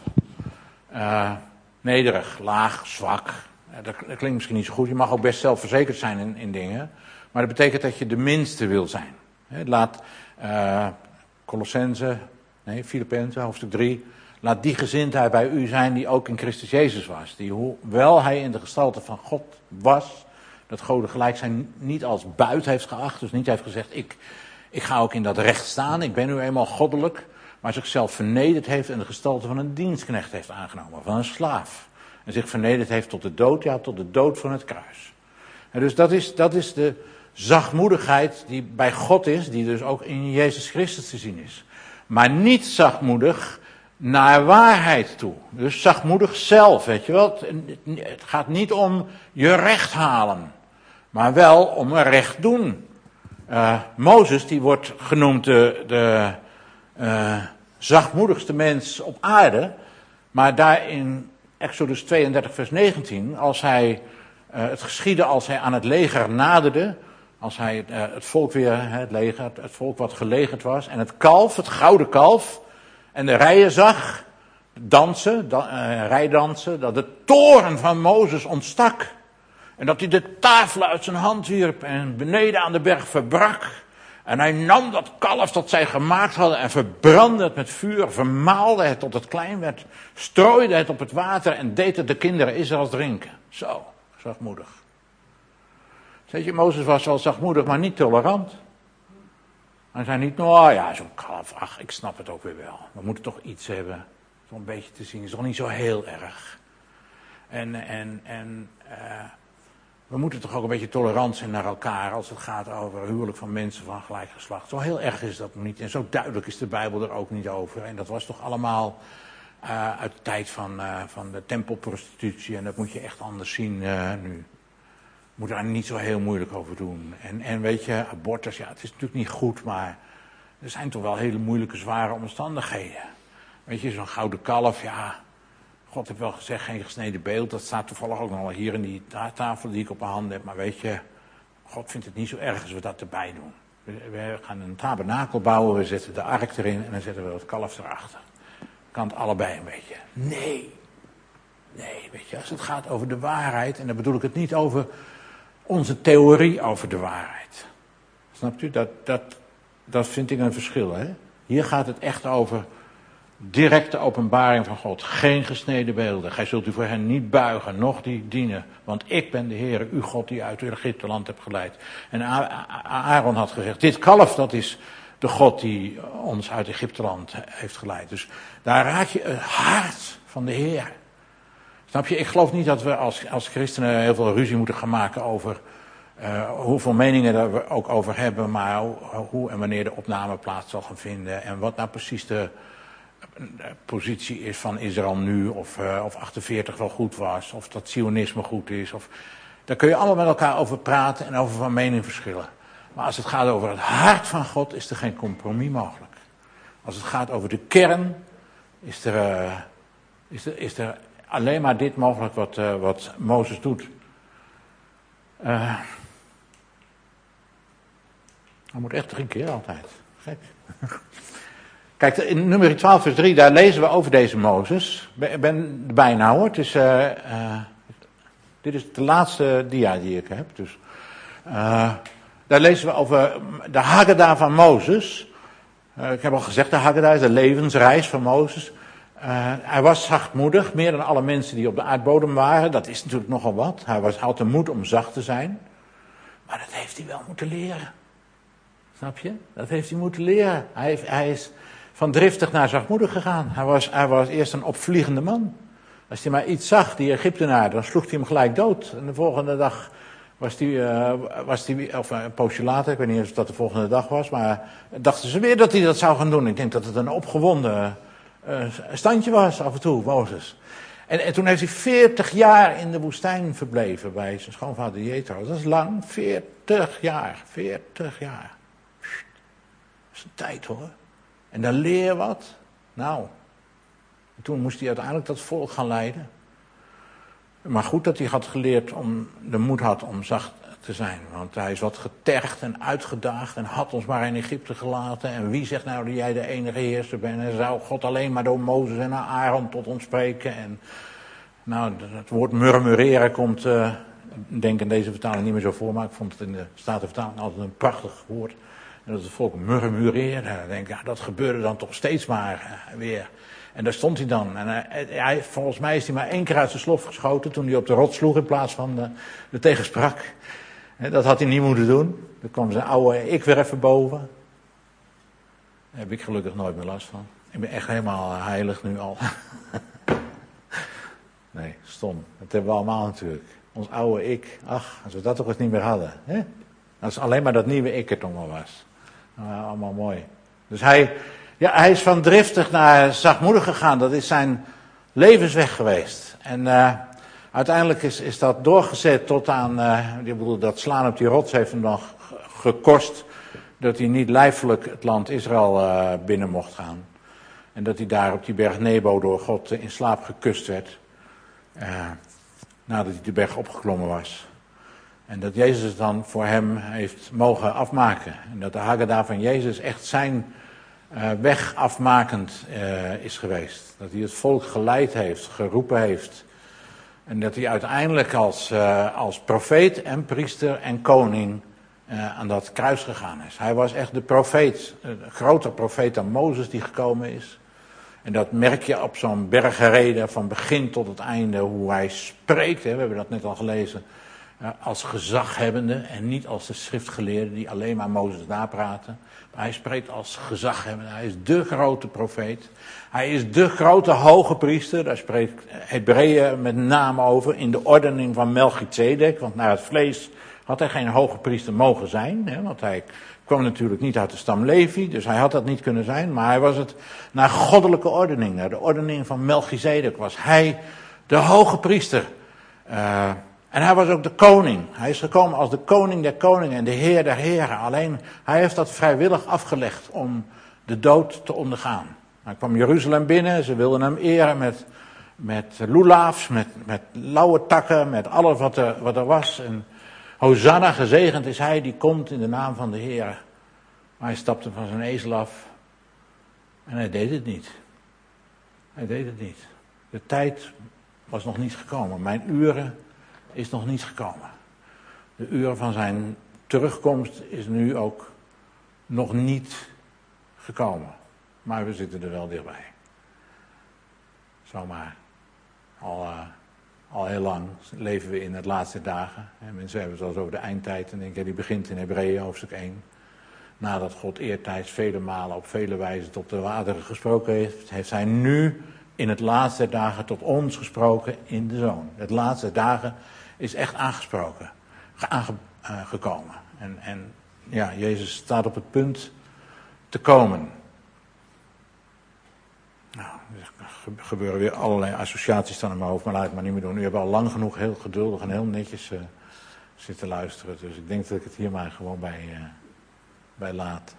Uh, nederig, laag, zwak. Dat klinkt misschien niet zo goed. Je mag ook best zelfverzekerd zijn in, in dingen. Maar dat betekent dat je de minste wil zijn. He, laat uh, Colossense, nee, Filippenzen, hoofdstuk drie. Laat die gezindheid bij u zijn die ook in Christus Jezus was. Die, hoewel hij in de gestalte van God was, dat goden gelijk zijn niet als buit heeft geacht. Dus niet heeft gezegd, ik, ik ga ook in dat recht staan. Ik ben nu eenmaal goddelijk. Maar zichzelf vernederd heeft en de gestalte van een dienstknecht heeft aangenomen. Van een slaaf. En zich vernederd heeft tot de dood, ja, tot de dood van het kruis. En dus dat is, dat is de zachtmoedigheid die bij God is, die dus ook in Jezus Christus te zien is. Maar niet zachtmoedig naar waarheid toe. Dus zachtmoedig zelf, weet je wel. Het gaat niet om je recht halen, maar wel om een recht doen. Uh, Mozes, die wordt genoemd de, de uh, zachtmoedigste mens op aarde, maar daar in Exodus tweeëndertig vers negentien, als hij, uh, het geschiedde als hij aan het leger naderde, als hij uh, het volk weer, het leger, het volk wat gelegerd was, en het kalf, het gouden kalf, en de rijen zag, dansen, dan, uh, rijdansen, dat de toorn van Mozes ontstak. En dat hij de tafel uit zijn hand wierp en beneden aan de berg verbrak. En hij nam dat kalf dat zij gemaakt hadden en verbrandde het met vuur, vermaalde het tot het klein werd, strooide het op het water en deed het de kinderen Israëls drinken. Zo, zachtmoedig. Weet je, Mozes was wel zachtmoedig, maar niet tolerant. Hij zei niet, nou ja, zo'n kalf, ach, ik snap het ook weer wel. We moeten toch iets hebben, zo'n beetje te zien, is toch niet zo heel erg. En, en, en uh, we moeten toch ook een beetje tolerant zijn naar elkaar als het gaat over huwelijk van mensen van gelijk geslacht. Zo heel erg is dat niet en zo duidelijk is de Bijbel er ook niet over. En dat was toch allemaal uh, uit de tijd van, uh, van de tempelprostitutie en dat moet je echt anders zien uh, nu. Je moet daar niet zo heel moeilijk over doen. En, en weet je, abortus, ja, het is natuurlijk niet goed, maar er zijn toch wel hele moeilijke, zware omstandigheden. Weet je, zo'n gouden kalf, ja, God heeft wel gezegd, geen gesneden beeld. Dat staat toevallig ook nog wel hier in die tafel die ik op mijn handen heb. Maar weet je, God vindt het niet zo erg als we dat erbij doen. We, we gaan een tabernakel bouwen, we zetten de ark erin en dan zetten we dat kalf erachter. Kan het allebei een beetje. Nee, nee, weet je, als het gaat over de waarheid, en dan bedoel ik het niet over onze theorie over de waarheid. Snapt u? Dat, dat, dat vind ik een verschil, hè? Hier gaat het echt over directe openbaring van God. Geen gesneden beelden. Gij zult u voor hen niet buigen, noch die dienen. Want ik ben de Heere, uw God, die uit Egypteland hebt geleid. En Aaron had gezegd, dit kalf, dat is de God die ons uit Egypteland heeft geleid. Dus daar raak je het hart van de Heer. Snap je? Ik geloof niet dat we als, als christenen heel veel ruzie moeten gaan maken over uh, hoeveel meningen we ook over hebben, maar hoe, hoe en wanneer de opname plaats zal gaan vinden en wat nou precies de positie is van Israël nu, of, uh, of achtenveertig wel goed was, of dat Zionisme goed is. Of, daar kun je allemaal met elkaar over praten en over van mening verschillen. Maar als het gaat over het hart van God, is er geen compromis mogelijk. Als het gaat over de kern, is er, uh, is er, is er alleen maar dit mogelijk wat, uh, wat Mozes doet. Uh, hij moet echt drie keer altijd. Gek. Kijk, in nummer twaalf vers drie, daar lezen we over deze Mozes. Ik ben erbij nou hoor. Het is, uh, uh, dit is de laatste dia die ik heb. Dus, uh, daar lezen we over de Haggadah van Mozes. Uh, ik heb al gezegd, de Haggadah is de levensreis van Mozes. Uh, hij was zachtmoedig, meer dan alle mensen die op de aardbodem waren. Dat is natuurlijk nogal wat. Hij was, had de moed om zacht te zijn. Maar dat heeft hij wel moeten leren. Snap je? Dat heeft hij moeten leren. Hij, heeft, hij is van driftig naar zachtmoedig gegaan. Hij was, hij was eerst een opvliegende man. Als hij maar iets zag, die Egyptenaar, dan sloeg hij hem gelijk dood. En de volgende dag was hij, uh, was hij of een poosje later, ik weet niet of dat de volgende dag was, maar dachten ze weer dat hij dat zou gaan doen. Ik denk dat het een opgewonden uh, standje was af en toe, Mozes. En, en toen heeft hij veertig jaar in de woestijn verbleven bij zijn schoonvader Jethro. Dat is lang, veertig jaar, veertig jaar. Dat is een tijd hoor. En dan leer je wat. Nou, en toen moest hij uiteindelijk dat volk gaan leiden. Maar goed dat hij had geleerd om, de moed had om zacht te zijn. Want hij is wat getergd en uitgedaagd en had ons maar in Egypte gelaten. En wie zegt nou dat jij de enige heerser bent? En zou God alleen maar door Mozes en Aaron tot ons spreken? En nou, het woord murmureren komt, uh, ik denk in deze vertaling niet meer zo voor, maar ik vond het in de Statenvertaling altijd een prachtig woord. En dat het volk murmureerde. En dan denk ik, ja, dat gebeurde dan toch steeds maar uh, weer. En daar stond hij dan. En hij, hij, volgens mij is hij maar één keer uit zijn slof geschoten toen hij op de rots sloeg in plaats van de, de tegensprak. En dat had hij niet moeten doen. Dan kwam zijn oude ik weer even boven. Daar heb ik gelukkig nooit meer last van. Ik ben echt helemaal heilig nu al. Nee, stom. Dat hebben we allemaal natuurlijk. Ons oude ik. Ach, als we dat toch eens niet meer hadden. Hè? Als alleen maar dat nieuwe ik er toch maar was. Nou, allemaal mooi. Dus hij, ja, hij is van driftig naar zachtmoedig gegaan. Dat is zijn levensweg geweest. En uh, uiteindelijk is, is dat doorgezet tot aan, uh, ik bedoel, dat slaan op die rots heeft hem dan gekost dat hij niet lijfelijk het land Israël uh, binnen mocht gaan. En dat hij daar op die berg Nebo door God uh, in slaap gekust werd. Uh, nadat hij de berg opgeklommen was. En dat Jezus het dan voor hem heeft mogen afmaken. En dat de Haggadah van Jezus echt zijn uh, weg afmakend uh, is geweest. Dat hij het volk geleid heeft, geroepen heeft. En dat hij uiteindelijk als, uh, als profeet en priester en koning uh, aan dat kruis gegaan is. Hij was echt de profeet, een grotere profeet dan Mozes die gekomen is. En dat merk je op zo'n bergreden van begin tot het einde, hoe hij spreekt. Hè, we hebben dat net al gelezen. Uh, als gezaghebbende en niet als de schriftgeleerden die alleen maar Mozes napraten. Maar hij spreekt als gezaghebbende. Hij is de grote profeet. Hij is de grote hoge priester. Daar spreekt Hebreeën met name over in de ordening van Melchizedek. Want naar het vlees had hij geen hoge priester mogen zijn. Hè, want hij kwam natuurlijk niet uit de stam Levi. Dus hij had dat niet kunnen zijn. Maar hij was het naar goddelijke ordening. Naar de ordening van Melchizedek was hij de hoge priester. Uh, En hij was ook de koning. Hij is gekomen als de koning der koningen en de heer der heren. Alleen, hij heeft dat vrijwillig afgelegd om de dood te ondergaan. Hij kwam Jeruzalem binnen, ze wilden hem eren met, met lulaafs, met, met lauwe takken, met alles wat er, wat er was. En Hosanna, gezegend is hij die komt in de naam van de Heer. Maar hij stapte van zijn ezel af en hij deed het niet. Hij deed het niet. De tijd was nog niet gekomen. Mijn uren is nog niet gekomen. De uren van zijn terugkomst is nu ook nog niet gekomen. Maar we zitten er wel dichtbij. Zomaar. Al, uh, al heel lang leven we in het laatste dagen. En mensen hebben het al over de eindtijd. En denk ik, die begint in Hebreeën hoofdstuk één. Nadat God eertijds vele malen op vele wijzen tot de wateren gesproken heeft, heeft hij nu in het laatste dagen tot ons gesproken in de Zoon. Het laatste dagen is echt aangesproken, aangekomen. En, en ja, Jezus staat op het punt te komen. Nou, er gebeuren weer allerlei associaties dan in mijn hoofd, maar laat ik maar niet meer doen. U hebt al lang genoeg heel geduldig en heel netjes uh, zitten luisteren. Dus ik denk dat ik het hier maar gewoon bij, uh, bij laat.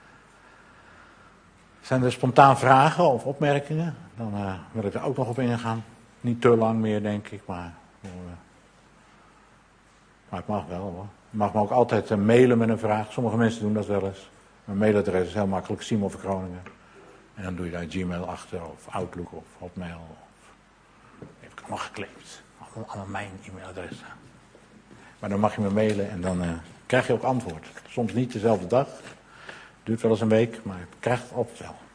Zijn er spontaan vragen of opmerkingen? Dan uh, wil ik er ook nog op ingaan. Niet te lang meer, denk ik, maar... Uh, Maar het mag wel hoor. Je mag me ook altijd uh, mailen met een vraag. Sommige mensen doen dat wel eens. Mijn mailadres is heel makkelijk, Simon van Groningen. En dan doe je daar Gmail achter, of Outlook, of Hotmail. Of... Heb ik allemaal gekleed. Allemaal, allemaal mijn e-mailadres. Maar dan mag je me mailen en dan uh, krijg je ook antwoord. Soms niet dezelfde dag. Duurt wel eens een week, maar je krijgt het altijd wel.